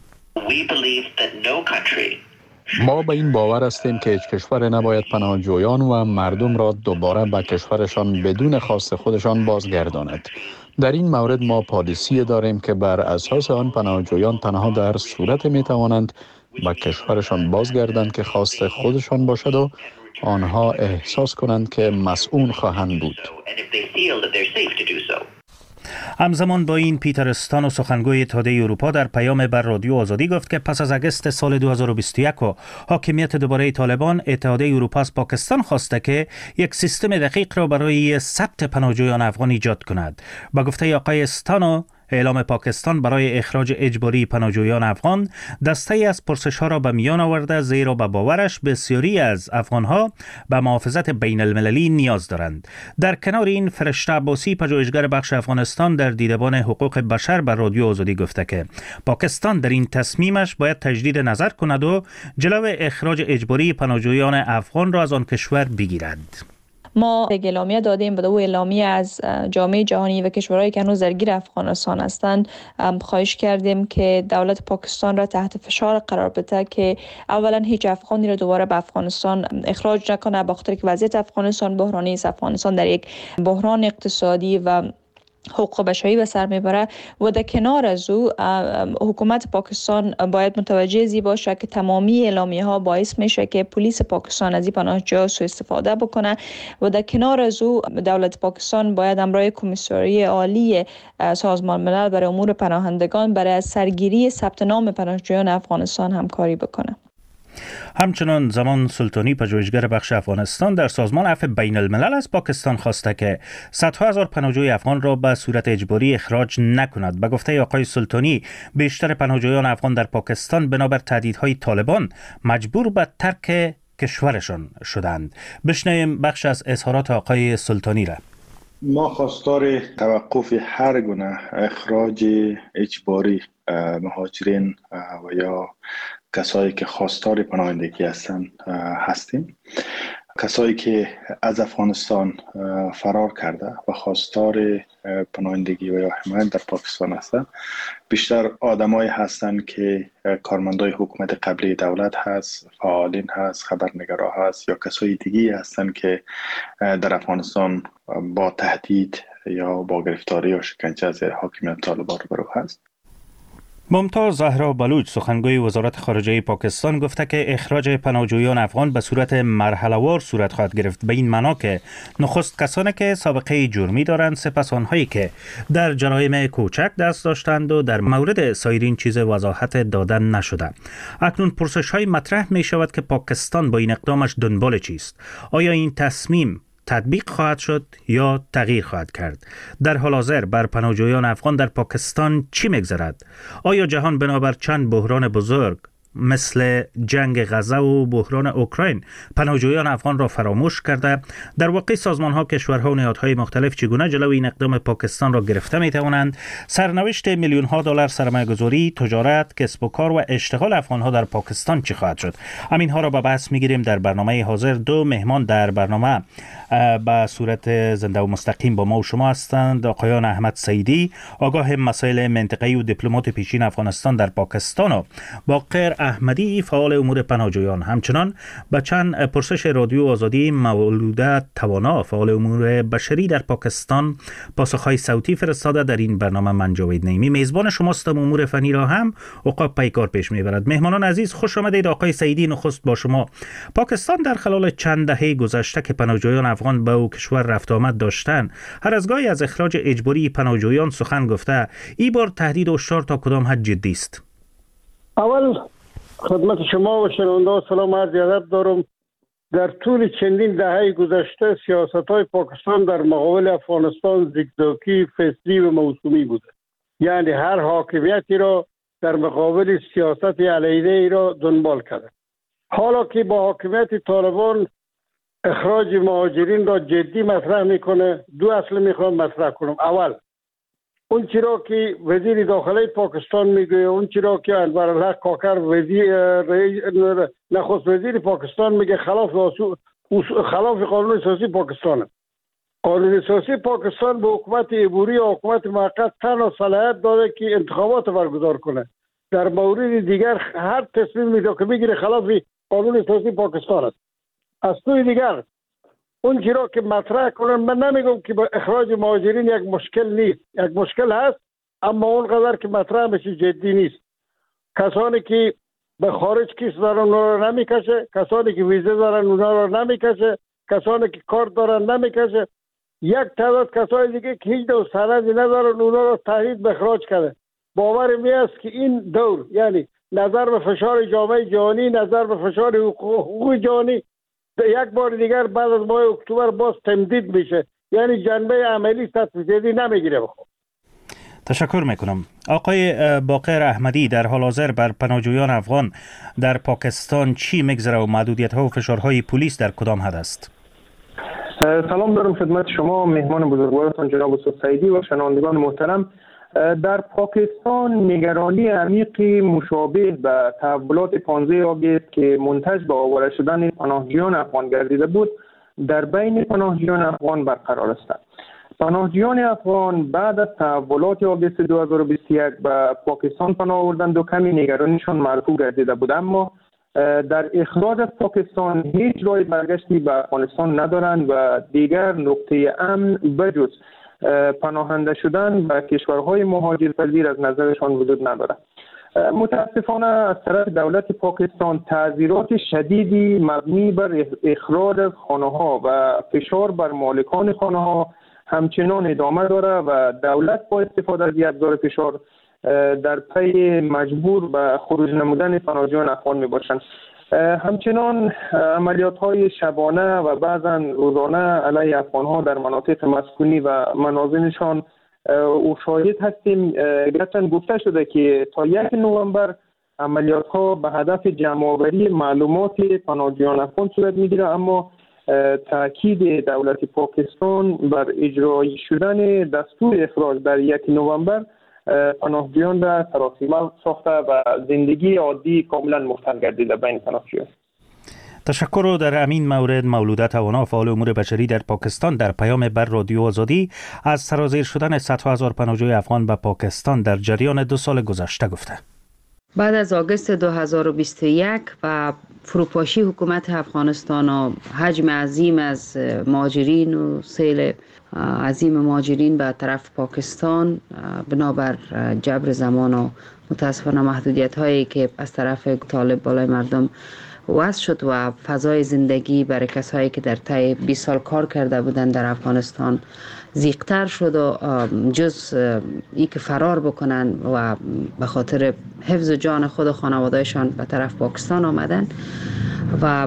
ما به این باور هستیم که هیچ کشور نباید پناهجویان و مردم را دوباره به کشورشان بدون خواست خودشان بازگرداند. در این مورد ما پالیسی داریم که بر اساس آن پناهجویان تنها در صورت می توانند به کشورشان بازگردند که خواست خودشان باشد و آنها احساس کنند که مسئول خواهند بود.
همزمان با این پیترستان و سخنگوی اتحادیه اروپا در پیام بر رادیو آزادی گفت که پس از اگست سال دو هزار و بیست و یک و حاکمیت دوباره طالبان، اتحادیه اروپا از پاکستان خواسته که یک سیستم دقیق را برای ثبت پناهجویان افغان ایجاد کند. با گفته آقای استانو، اعلام پاکستان برای اخراج اجباری پناهجویان افغان دسته‌ای از پرسش‌ها را به میان آورده، زیرا به باورش بسیاری از افغان‌ها به محافظت بین المللی نیاز دارند. در کنار این، فرشته عباسی، پژوهشگر بخش افغانستان در دیدبان حقوق بشر بر رادیو آزادی گفته که پاکستان در این تصمیمش باید تجدید نظر کند و جلو اخراج اجباری پناهجویان افغان را از آن کشور بگیرد.
ما اعلامیه دادیم به دو اعلامیه از جامعه جهانی و کشورهایی که هنوز درگیر افغانستان هستند خواهش کردیم که دولت پاکستان را تحت فشار قرار بده که اولا هیچ افغانی را دوباره به افغانستان اخراج نکنه، به خاطر که وضعیت افغانستان بحرانی است. افغانستان در یک بحران اقتصادی و حقوق بشری به سر میبره و در کنار از او حکومت پاکستان باید متوجه زی باشه که تمامی اعلامیه ها باعث میشه که پلیس پاکستان از این پناهجویان سوء استفاده بکنه و در کنار از او دولت پاکستان باید همراه کمیسیون عالی سازمان ملل برای امور پناهندگان برای سرگیری ثبت نام پناهجویان افغانستان همکاری بکنه.
همچنان زمان سلطانی، پژوهشگر بخش افغانستان در سازمان عفو بین الملل از پاکستان خواسته که صدها هزار پناهجوی افغان را به صورت اجباری اخراج نکند. به گفته آقای سلطانی، بیشتر پناهجویان افغان در پاکستان بنابر تهدیدهای طالبان مجبور به ترک کشورشان شدند. بشنویم بخش از اظهارات آقای سلطانی را.
ما خواستار توقف هر گونه اخراج اجباری مهاجرین و یا کسایی که خواستار پناهندگی هستند هستیم. کسایی که از افغانستان فرار کرده و خواستار پناهندگی و یا حمایت در پاکستان هستند بیشتر آدمایی هستند که کارمندای حکومت قبلی دولت هست، فعالین هست، خبرنگارا هست یا کسای دیگی هستند که در افغانستان با تهدید یا با گرفتاری یا شکنجه از حاکمیت طالبان روبرو هست.
ممتاز زهرا بلوچ، سخنگوی وزارت خارجه پاکستان، گفته که اخراج پناهجویان افغان به صورت مرحله‌وار صورت خواهد گرفت، به این معنا که نخست کسانی که سابقه جرمی دارند، سپس آنهایی که در جرایم کوچک دست داشتند و در مورد سایرین چیز وضاحت دادن نشده. اکنون پرسش‌های مطرح می شود که پاکستان با این اقدامش دنبال چیست؟ آیا این تصمیم تطبیق خواهد شد یا تغییر خواهد کرد؟ در حال حاضر بر پناهجویان افغان در پاکستان چی می‌گذرد؟ آیا جهان بنابر چند بحران بزرگ مثل جنگ غزه و بحران اوکراین پناهجویان افغان را فراموش کرده؟ در واقع سازمان ها، کشورها و نهادهای مختلف چگونه جلوی این اقدام پاکستان را گرفته می توانند؟ سرنوشت میلیون ها دلار سرمایه‌گذاری، تجارت، کسب و کار و اشتغال افغان ها در پاکستان چی خواهد شد؟ همین ها را به بحث می گیریم در برنامه حاضر. دو مهمان در برنامه به صورت زنده و مستقیم با ما و شما هستند. آقایان احمد سیدی، آگاه مسائل منطقه‌ای و دیپلمات پیشین افغانستان در پاکستان، و باقر احمدی، فعال امور پناهجویان. همچنان به چند پرسش رادیو آزادی مولوده توانا، فعال امور بشری در پاکستان، پاسخهای صوتی فرستاده. در این برنامه من جاوید نعیمی میزبان شماستم. امور فنی را هم عقاب پیکار پیش میبرد. مهمانان عزیز، خوش آمدید. آقای سیدی، نخست با شما. پاکستان در خلال چند دهه گذشته که پناهجویان افغان به او کشور رفت آمد داشتند، هر از گاهی از اخراج اجباری پناهجویان سخن گفته. این بار تهدید و هشدار تا کدام حد جدی است؟
اول خدمت شما و شنونده سلام عرض ادب دارم. در طول چندین دهه گذشته سیاست‌های پاکستان در مقابل افغانستان زیگزاگی، فصلی و موسومی بوده. یعنی هر حاکمیتی را در مقابل سیاست علیحده ای را دنبال کرده. حالا که با حاکمیت طالبان اخراج مهاجرین را جدی مطرح میکنه، دو اصل میخوام مطرح کنم. اول اون چرا که وزیر داخلی پاکستان میگه، اون چرا که انورالحق کاکر وزیر نخست وزیر پاکستان میگه خلاف خلاف قانون اساسی پاکستانه. قانون اساسی پاکستان به حکومت عبوری و حکومت موقت تنها صلاحیت داده که انتخابات برگزار کنه. در مورد دیگر هر تصمیمی که میگیره خلاف قانون اساسی پاکستان است. از سوی دیگر اون چیزا که مطرح کنن، من نمیگم که با اخراج مهاجرین یک مشکل نیست، یک مشکل هست، اما اونقدر که مطرح بشه جدی نیست. کسانی که به خارج کیس دارن اونا رو نمیکشه، کسانی که ویزه دارن اونا رو نمیکشه، کسانی که کار دارن نمیکشه. یک تعداد کسای دیگه که هیچ دو سندی ندارن اونا رو تهدید به اخراج کرده. باور می است که این دور، یعنی نظر به فشار جامعه جهانی، نظر به فشار حقوق جهانی، یک بار دیگر بعد از ماه اکتبر باز تمدید میشه، یعنی جنبه عملی سطح جدی نمیگیره. بخور
تشکر میکنم. آقای باقر احمدی، در حال حاضر بر پناهجویان افغان در پاکستان چی میگذره و محدودیت ها و فشارهای پلیس در کدام حد است؟
سلام دارم خدمت شما، مهمان بزرگوارتان جناب استاد سیدی و شنوندگان محترم. در پاکستان نگرانی عمیقی مشابه به تحولات پانزده آگست که منتج به آواره شدن پناهجویان افغان گردیده بود در بین پناهجویان افغان برقرار است. پناهجویان افغان بعد از تحولات آگوست دو هزار و بیست و یک به پاکستان پناه آوردند و کمی نگرانیشان مرفوع گردیده بود، اما در اخراج از پاکستان هیچ راه برگشتی به افغانستان ندارند و دیگر نقطه امن بجز پناهنده شدن به کشورهای مهاجرپذیر از نظرشان وجود ندارد. متاسفانه از طرف دولت پاکستان تعذیرات شدیدی مبنی بر اخراج از خانه‌ها و فشار بر مالکان خانه‌ها همچنان ادامه داره و دولت با استفاده از ابزار فشار در پی مجبور به خروج نمودن پناهجویان افغان می باشند. همچنان عملیات های شبانه و بعضا روزانه علیه افغان ها در مناطق مسکونی و منازلشان او شاهد هستیم. گرچند گفته شده که تا یک نوامبر عملیات ها به هدف جمع‌آوری معلومات پناهجویان افغان صورت میگیره، اما تاکید دولت پاکستان بر اجرایی شدن دستور اخراج در یک نوامبر پناهجویان را سراسیمه ساخته و زندگی عادی کاملا مختل گردیده بین پناهجویان.
تشکر. و در امین مورد مولوده توانا فعال امور بشری در پاکستان در پیام بر رادیو آزادی از سرازیر شدن صدها هزار پناهجوی افغان به پاکستان در جریان دو سال گذشته گفته.
بعد از آگوست دو هزار و بیست و یک و فروپاشی حکومت افغانستان و حجم عظیم از مهاجرین و سیل عظیم مهاجرین به طرف پاکستان بنابر جبر زمان و متاسفانه محدودیت هایی که از طرف طالب بالای مردم وضع شد و فضای زندگی برای کسایی که در طی بیست سال کار کرده بودند در افغانستان ضیق‌تر شد و جز ای که فرار بکنن و به خاطر حفظ جان خود و خانوادهشان به طرف پاکستان آمدن و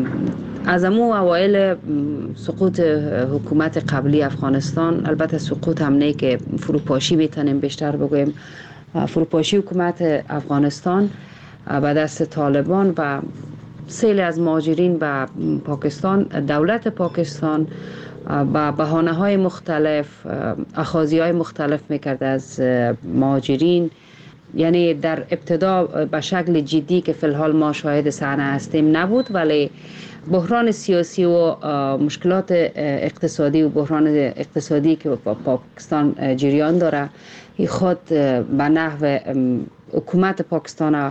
از امو اوایل سقوط حکومت قبلی افغانستان، البته سقوط هم نه که فروپاشی میتونیم بیشتر بگویم، فروپاشی حکومت افغانستان به دست طالبان و سیل از مهاجرین به پاکستان، دولت پاکستان با بهانه‌های مختلف اخاذی‌های مختلف میکرد از مهاجرین. یعنی در ابتدا به شکل جدی که فی الحال ما شاهد صحنه هستیم نبود، ولی بحران سیاسی و مشکلات اقتصادی و بحران اقتصادی که با پاکستان جریان داره خود به نحو حکومت پاکستان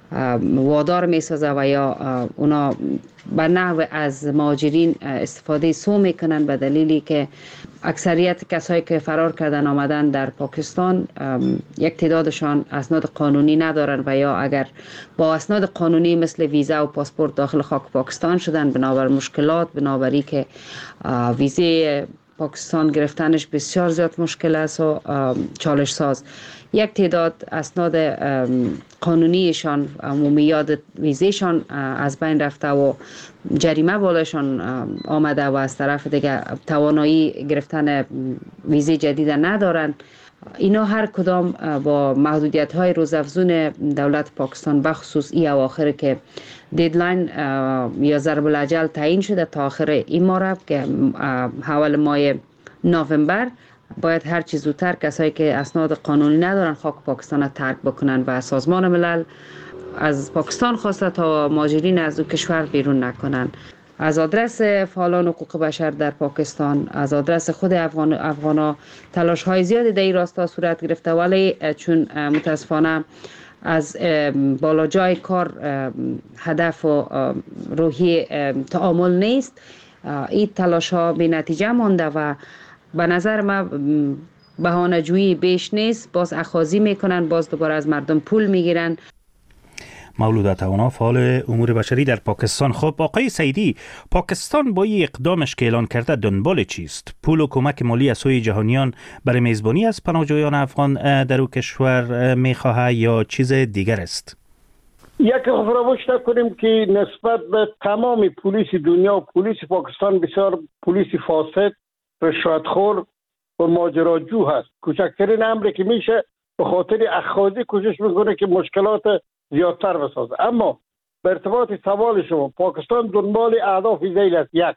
وادار می سازه و یا اونا به نحو از مهاجرین استفاده سو میکنن به دلیلی که اکثریت کسایی که فرار کردن آمدن در پاکستان یک تعدادشان اسناد قانونی ندارن و یا اگر با اسناد قانونی مثل ویزا و پاسپورت داخل خاک پاکستان شدن بنابر مشکلات، بنابری که ویزه پاکستان گرفتنش بسیار زیاد مشکل است و چالش ساز. یک تعداد اسناد قانونیشان مومیاد ویزهشان از بین رفته و جریمه بالاشان آمده و از طرف دیگه توانایی گرفتن ویزه جدید ندارند. اینا هر کدام با محدودیت های روزافزون دولت پاکستان بخصوص ای اواخر که دیدلاین یا ضرب الاجل تعیین شده تا آخر این ماه که حوال ماه نوامبر باید هر چیز زودتر کسایی که اسناد قانونی ندارن خاک پاکستان را ترک بکنن و سازمان ملل از پاکستان خواسته تا مهاجرین از او کشور بیرون نکنن. از آدرس فعالان حقوق بشر در پاکستان، از آدرس خود افغان افغانا تلاش های زیادی در این راستا صورت گرفته، ولی چون متاسفانه از بالا جای کار هدف و روحی تعامل نیست، این تلاش ها بی نتیجه مانده و به نظر ما بهانه جویی بیش نیست. باز اخاذی میکنن، باز دوباره از مردم پول میگیرن.
مولوده توانا فعال امور بشری در پاکستان. خب آقای سیدی، پاکستان با این اقدامش که اعلان کرده دنبال چیست؟ پول و کمک مالی از سوی جهانیان برای میزبانی از پناهجویان افغان در او کشور میخواهد یا چیز دیگر است؟
یک فراموش نکنیم که نسبت به تمام پلیس دنیا و پلیس پاکستان بسیار پلیس فاسد، رشوتخور و ماجراجو هست. کوچکترین امری که میشه به خاطر اخاذی کوشش میکنه که مشکلات زیادتر بسازه. اما به ارتباط سوال شما، پاکستان دنبال اهداف ذیل است. یک،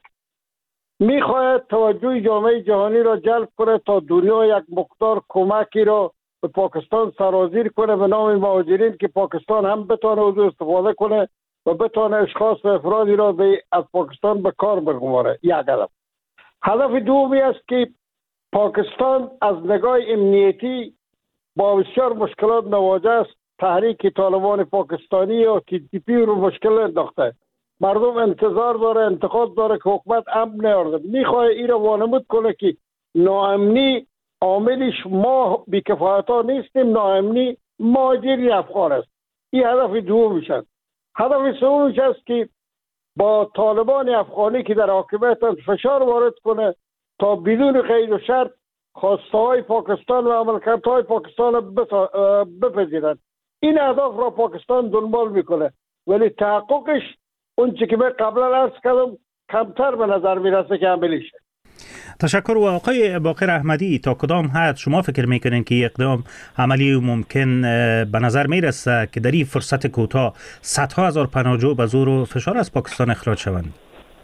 میخواهد توجه جامعه جهانی را جلب کنه تا دنیا یک مقدار کمکی را به پاکستان سرازیر کنه به نام مهاجرین که پاکستان هم بتونه از استفاده کنه و بتونه اشخاص و افرادی را از پاکستان به کار بگماره. یک هدف. هدف دومی است که پاکستان از نگاه امنیتی با بسیار مشکلات مواجه است. تحریک طالبان پاکستانی یا تی تی پی رو مشکل انداخته. مردم انتظار داره، انتقاد داره که حکومت امن نیارده. میخواه این رو وانمود کنه که ناامنی عاملش ما بیکفایت ها نیستیم، ناامنی مهاجرین افغان است. این هدف دومش است. هدف سومش است که با طالبان افغانی که در حاکمیت فشار وارد کنه تا بدون قید و شرط خواسته های پاکستان و عملکرد های پاکستان بپذیرند. این اهداف را پاکستان دنبال میکنه، ولی تحققش اون چی که من قبلا عرض کردم کمتر به نظر میرسه که عملی شه.
تشکر. و آقای باقر احمدی، تا کدام حد شما فکر میکنین که اقدام عملی و ممکن به نظر میرسه که در این فرصت کوتاه صدها هزار پناهجو به زور و فشار از پاکستان اخراج شوند؟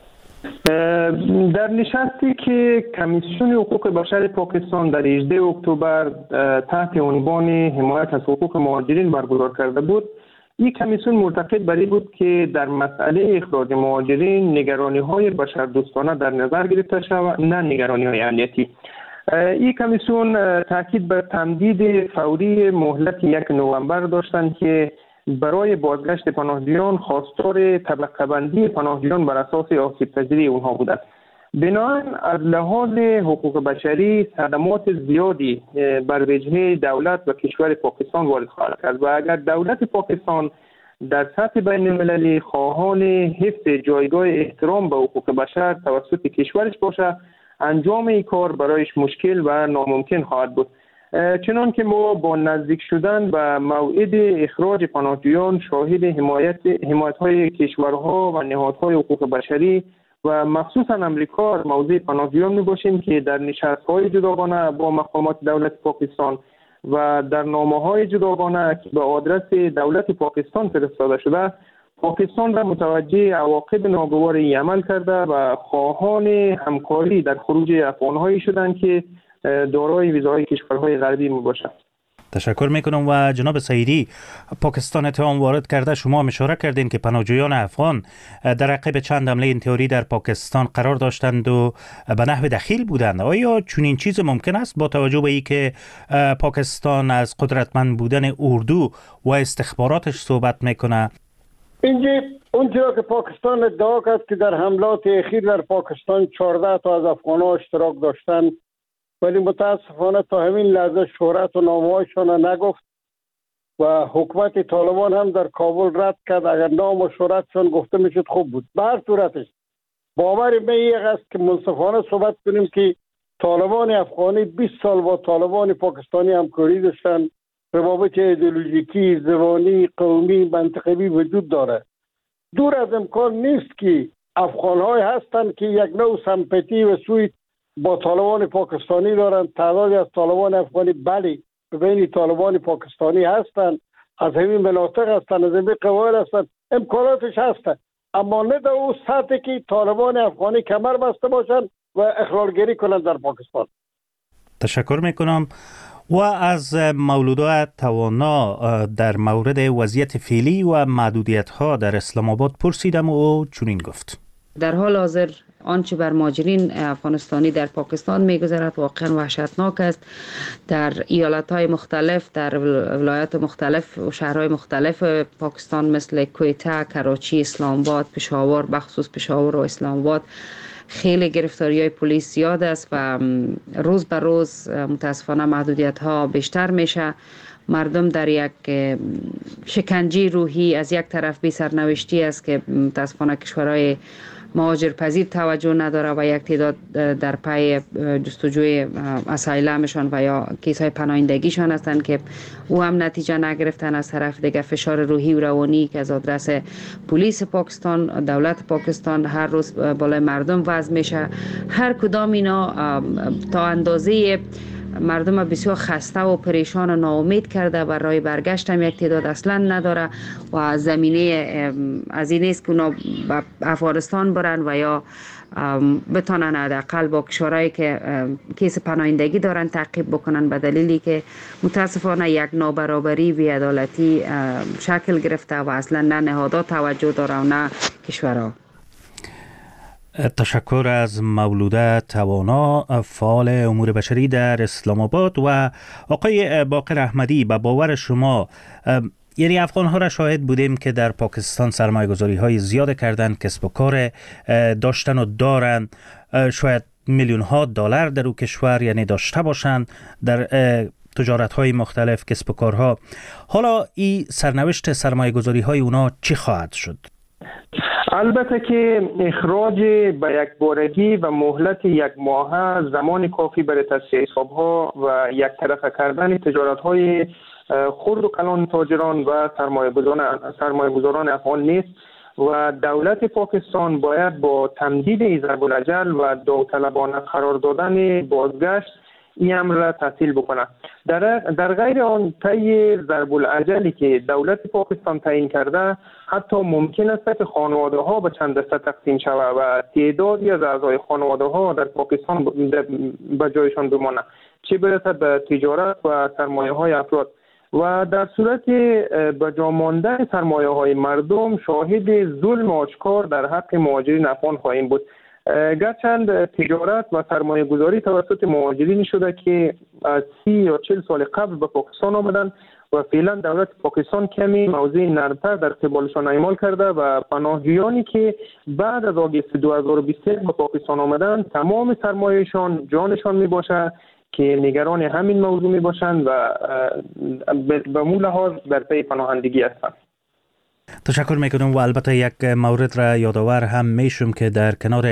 در نشستی که کمیسیون حقوق بشر پاکستان در هجدهم اکتبر تحت عنوان حمایت از حقوق مهاجرین برگزار کرده بود، این کمیسیون معتقد بر این بود که در مسئله اخراج مهاجرین نگرانی‌های بشردوستانه در نظر گرفته شود، نه نگرانی‌های امنیتی. این کمیسیون تاکید بر تمدید فوری مهلت یک نوامبر داشتند که برای بازگشت پناهجویان خواستار طبقه بندی پناهجویان بر اساس آسیب پذیری اونها بودند. بنابراین از لحاظ حقوق بشری صدمات زیادی بر وجهه دولت و کشور پاکستان وارد خواهد کرد و اگر دولت پاکستان در سطح بین المللی خواهان حفظ جایگاه احترام به حقوق بشر توسط کشورش باشه، انجام این کار برایش مشکل و ناممکن خواهد بود. چنان که ما با نزدیک شدن به موعد اخراج پناهجویان شاهد حمایت حمایت‌های کشورها و نهادهای حقوق بشری و مخصوصا امریکا در موضوع پناهجویان میباشیم که در نشست‌های جداگانه با مقامات دولت پاکستان و در نامه‌های جداگانه که به آدرس دولت پاکستان فرستاده شده، پاکستان را متوجه عواقب ناگوار این عمل کرده و خواهان همکاری در خروج افغان‌هایی شدند که دارای ویزاهای کشورهای غربی میباشند.
تشکر میکنم. و جناب سعیدی، پاکستان اتهام وارد کرده، شما اشاره کردین که پناهجویان افغان در عقب چند حمله انتحاری در پاکستان قرار داشتند و به نحو دخیل بودند. آیا چنین چیز ممکن است با توجه به اینکه پاکستان از قدرتمند بودن اردو و استخباراتش صحبت میکنه؟
اینجا اونجا که پاکستان ادعا کرد که در حملات اخیر در پاکستان چهارده تا از افغان‌ها اشتراک داشتند، ولی متاسفانه تا همین لحظه شهرت و نامه‌هایشان نگفت و حکومت طالبان هم در کابل رد کرد. اگر نام و شهرتشان گفته میشد خوب بود. به هر صورتش باور من یک است که منصفانه صحبت کنیم که طالبان افغانی بیست سال با طالبان پاکستانی همکاری داشتن. روابط ایدئولوژیکی، زبانی، قومی، منطقوی وجود داره. دور از امکان نیست که افغان‌های هستند که یک نوع سمپاتی و سوی با طالبان پاکستانی دارند. تعدادی از طالبان افغانی بلی بین طالبان پاکستانی هستند، از همین مناطق هستند، از همین قبایل هستند، امکاناتش هستند، اما نه در اون سطحی که طالبان افغانی کمر بسته باشند و اخلالگری کنند در پاکستان.
تشکر میکنم. و از مولودا توانا در مورد وضعیت فعلی و محدودیت ها در اسلام آباد پرسیدم و او چنین گفت:
در حال حاضر آنچه بر مهاجرین افغانستانی در پاکستان میگذرد واقعا وحشتناک است. در ایالت‌های مختلف، در ولایات مختلف و شهرهای مختلف پاکستان مثل کویته، کراچی، اسلام آباد، پشاور، بخصوص پشاور و اسلام آباد خیلی گرفتاری های پلیس زیاد است و روز به روز متاسفانه محدودیت ها بیشتر میشه. مردم در یک شکنجه روحی از یک طرف بی سرنوشتی است که متاسفانه کشورهای مهاجرپذیر توجه نداره و یک تعداد در پای جستجوی اسایلمشان و یا کیس های پناهندگیشان هستند که او هم نتیجه نگرفتن. از طرف دیگه فشار روحی و روانی که از آدرس پلیس پاکستان، دولت پاکستان هر روز بالای مردم وضع میشه. هر کدام اینا تا اندازه مردم بسیار خسته و پریشان و ناامید کرده. برای برگشت هم یک تعداد اصلا نداره و زمینه از این است که اونا به افغانستان برن و یا بتانن حداقل با کشورهایی که کیس پناهندگی دارن تعقیب بکنن، به دلیلی که متاسفانه یک نابرابری و بی‌عدالتی شکل گرفته و اصلا نه نهادها توجه داره و نه کشورها.
تشکر از مولوده توانا، فعال امور بشری در اسلام آباد. و آقای باقر احمدی، به باور شما یعنی افغان ها را شاهد بودیم که در پاکستان سرمایه گذاری های زیاد کردن، کسب و کار داشتن و دارن، شاید میلیون ها دلار در او کشور یعنی داشته باشند در تجارت های مختلف، کسب و کارها. حالا این سرنوشت سرمایه گذاری های اونا چی خواهد شد؟
البته که اخراج به یک بارگی و مهلت یک ماه زمان کافی برای تصفیه حساب‌ها و یک طرفه کردن تجارت‌های خرد و کلان تاجران و سرمایه‌گذاران سرمایه‌گذاران افغان نیست و دولت پاکستان باید با تمدید ضرب الاجل و داوطلبانه قرار دادن بازگشت این امر را تحصیل بکنه. در در غیر آن طی ضرب الاجلی که دولت پاکستان تعیین کرده، حتی ممکن است که خانواده ها به چند دسته تقسیم شود و تعدادی از اعضای خانواده ها در پاکستان به جایشان بمانند، چه برسد به تجارت و سرمایه های افراد. و در صورت به جا ماندن سرمایه های مردم شاهد ظلم آشکار در حق مهاجرین افغان خواهیم بود. گرچند تجارت و سرمایه گذاری توسط مهاجرین شده که از سی یا چل سال قبل به پاکستان آمدن و فعلا دولت پاکستان کمی موضع نرمتر در قبالشان اعمال کرده و پناهجویانی که بعد از آگوست دو هزار و بیست و یک به پاکستان آمدن تمام سرمایهشان جانشان می باشه که نگران همین موضوع می باشند و به مو لحاظ در پی پناهندگی هستند.
تشکر میکنم و البته یک مورد را یادآور هم میشم که در کنار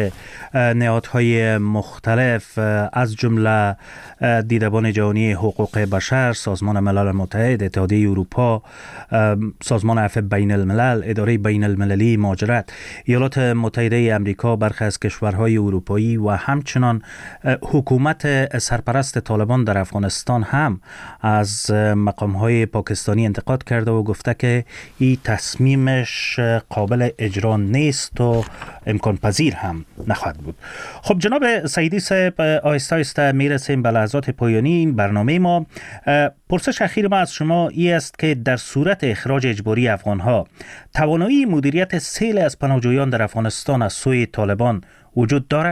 نهادهای مختلف از جمله دیدبان جهانی حقوق بشر، سازمان ملل متحد، اتحادیه اروپا، سازمان عفو بین الملل، اداره بین المللی مهاجرت، ایالات متحده امریکا، برخی از کشورهای اروپایی و همچنان حکومت سرپرست طالبان در افغانستان هم از مقامهای پاکستانی انتقاد کرده و گفته که این تصمیم میمش قابل اجرا نیست و امکان پذیر هم نخواهد بود. خب جناب سعیدی صاحب، آهسته آهسته میرسیم به لحظات پایانی این برنامه ما. پرسش اخیر ما از شما این است که در صورت اخراج اجباری افغانها توانایی مدیریت سیل از پناهجویان در افغانستان از سوی طالبان وجود داره؟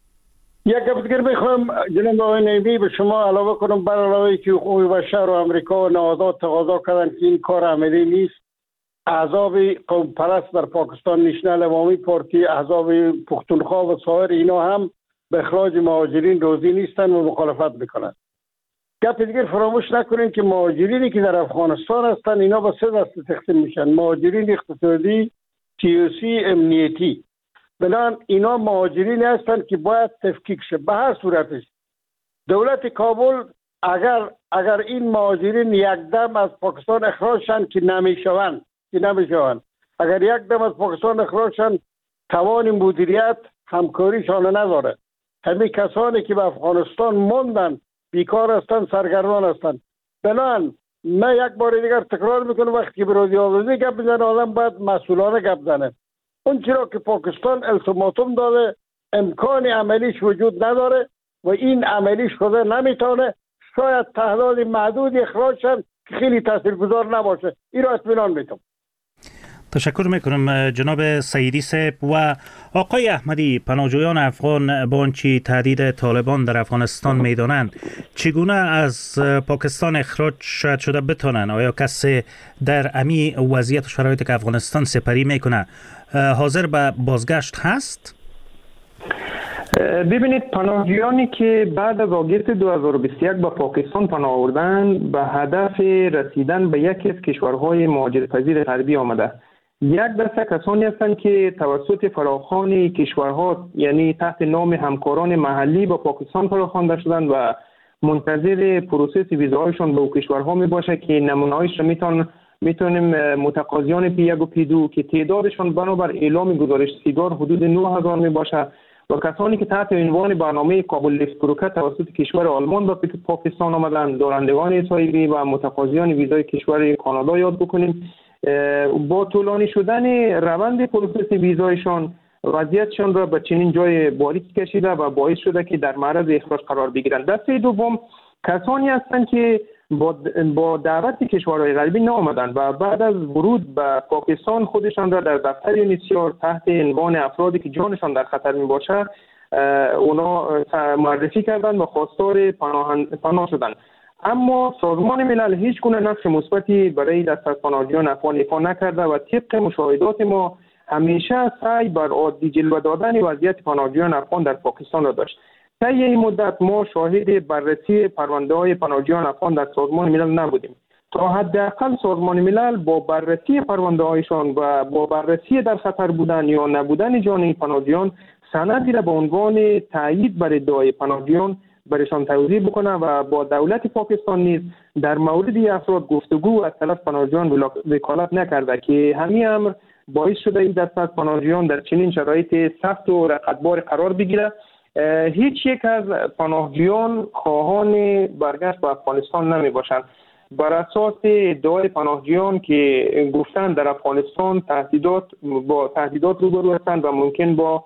یک گفت دیگر میخوام جناب آقای نعیمی به شما علاوه کنم بر علاوه که حقوق بشر و امریکا و نهادها تقاضا کردن که این کار عملی نیست. احزاب قوم پرست در پاکستان، نشنل عوامی پارتی، احزاب پختونخوا و سایر اینا هم به اخراج مهاجرین راضی نیستن و مخالفت میکنن. گپ دیگر فراموش نکنین که مهاجرینی که در افغانستان هستن اینا با سه دسته تقسیم میشن: مهاجرین اقتصادی، سیاسی، امنیتی. بنابراین اینا مهاجرین هستن که باید تفکیک شه به هر صورتش. دولت کابل اگر اگر این مهاجرین یک دم از پاکستان اخراج شن که نمیشوند که نمیشوند اگر یک دم از پاکستان اخراج شن توان مدیریت همکاریشان نداره. همین کسانی که به افغانستان موندن بیکار هستن، سرگردان هستن. بنابراین من یک بار دیگر تکرار میکنم وقتی که به رادیو گپ بزنه آدم باید مسئولانه گپ بزنه. اون چرا که پاکستان التیماتوم داده امکان عملیش وجود نداره و این عملیش شده نمیتونه. شاید تعداد محدود اخراج شد که خیلی تاثیرگذار نباشه. این را اطمینان میتونم.
تشکر میکنم جناب سعیدی صاحب. و آقای احمدی، پناهجویان افغان با آنچه تهدید طالبان در افغانستان میدانند چگونه از پاکستان اخراج شاید شده بتانند؟ آیا کسی در امی وضعیت و شرایطی که افغانستان سپری میکنه حاضر به بازگشت هست؟
ببینید، پناهجویانی که بعد از آگوست دو هزار و بیست و یک به پاکستان پناه آوردن به هدف رسیدن به یکی از کشورهای مهاجرپذیر غربی آمده. یک دسته کسانی هستند که توسط فراخوان کشورها یعنی تحت نام همکاران محلی با پاکستان فراخوانده شدند و منتظر پروسس ویزاهایشان به او کشورها می باشه که نمونه‌هایش را میتون میتونیم متقاضیان پی یک و پی دو که تعدادشان بنابر اعلام گزارش سیگار حدود نه هزار می باشه و کسانی که تحت عنوان برنامه کابل لیفت پروکت توسط کشور آلمان به پاکستان آمدن، دارندگان صاحبی و متقاضیان ویزای کشور کانادا یاد بکنیم. با طولانی شدن روند پروسس ویزایشان وضعیتشان را به چنین جای باریک کشیده و باعث شده که در معرض اخراج قرار بگیرند. دسته دوم کسانی هستند که با با دعوت کشورهای غربی نامدند و بعد از ورود به پاکستان خودشان را در دفتر یونیسیار تحت عنوان افرادی که جانشان در خطر می باشد اونا معرفی کردند و خواستار پناه پناه شدند. اما سازمان ملل هیچ گونه نقش مثبتی برای دست از پناهجویان افغان ایفا نکرده و طبق مشاهدات ما همیشه سعی بر عادی جلوه دادن وضعیت پناهجویان افغان در پاکستان را داشت. طی این مدت ما شاهد بررسی پرونده‌های پناهجویان افغان در سازمان ملل نبودیم. تا حداقل سازمان ملل با بررسی پرونده‌هایشان و با بررسی در خطر بودن یا نبودن جان پناهجویان سندی را به عنوان تایید بر ادعای پناهجویان برشان توضیح بکنه و با دولت پاکستان نیز در مورد افراد گفتگو از طرف پناهجویان وکالت نکرده که همین امر باعث شده این دسته از پناهجویان در چنین شرایط سخت و رقتبار قرار بگیره. هیچ یک از پناهجویان خواهان برگشت به افغانستان نمی باشند. بر اساس ادعای پناهجویان که گفتن در افغانستان تهدیدات با تهدیدات روبرو هستند و ممکن با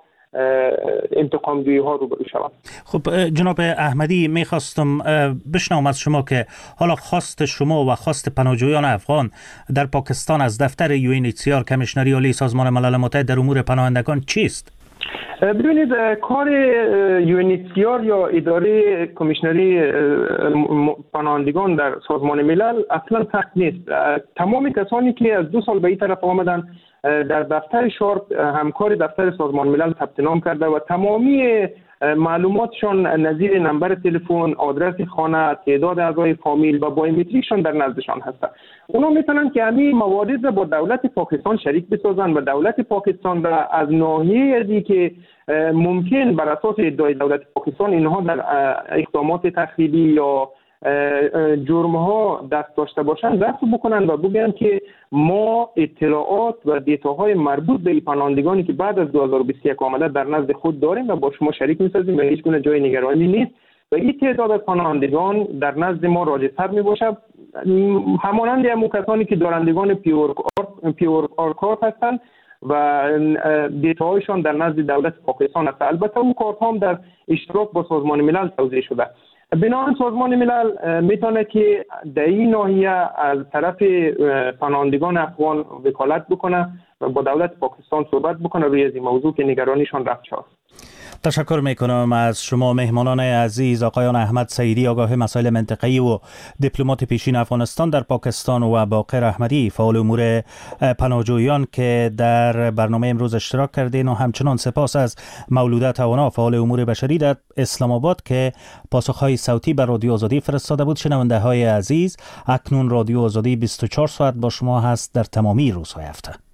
انتقام جویی ها روبرو شوند.
خب جناب احمدی، میخواستم بشنوم از شما که حالا خواست شما و خواست پناهجویان افغان در پاکستان از دفتر یو ان اچ سی آر کمیشنری عالی سازمان ملل متحد در امور پناهندگان چیست؟
ببینید کار یو ان اچ سی آر یا اداره کمیشنری پناهندگان در سازمان ملل اصلا سخت نیست. تمام کسانی که از دو سال به این طرف آمدن در دفتر شارپ همکار دفتر سازمان ملل ثبت نام کرده و تمامی معلوماتشان نظیر نمبر تلفن، آدرس خانه، تعداد اعضای فامیل و بایومتریکشان در نزدشان هست. اونا میتونن که همین موارد را با دولت پاکستان شریک بسازن و دولت پاکستان را از ناحیه ازی که ممکن بر اساس ادعای دولت پاکستان اینها در اقدامات تخریبی یا جرم‌ها دست داشته باشند رفع بکنند و بگن که ما اطلاعات و دیتاهای مربوط به پناهندگانی که بعد از دو هزار و بیست و یک آمده در نزد خود داریم و با شما شریک می‌سازیم و هیچ گونه جای نگرانی نیست و این تعداد از پناهندگان در نزد ما راجع‌تر می‌باشد، همانند همون کسانی که دارندگان پیور پیور آرکارت هستند و دیتاهایشان در نزد دولت پاکستان است. البته اون کارت هم در اشتراک با سازمان ملل توزیع شده. بنابراین سازمان ملل میتونه که در این ناحیه از طرف پناهندگان افغان وکالت بکنه و با دولت پاکستان صحبت بکنه روی این موضوع که نگرانیشان رفع شد.
تشکر میکنم از شما مهمانان عزیز، آقایان احمد سعیدی آگاه مسائل منطقه‌ای و دیپلمات پیشین افغانستان در پاکستان و باقر احمدی فعال امور پناهجویان که در برنامه امروز اشتراک کردین و همچنان سپاس از مولوده توانا فعال امور بشری در اسلام آباد که پاسخهای صوتی بر رادیو آزادی فرستاده بود. شنونده های عزیز، اکنون رادیو آزادی بیست و چهار ساعت با شما هست در تمامی روزهای هفته.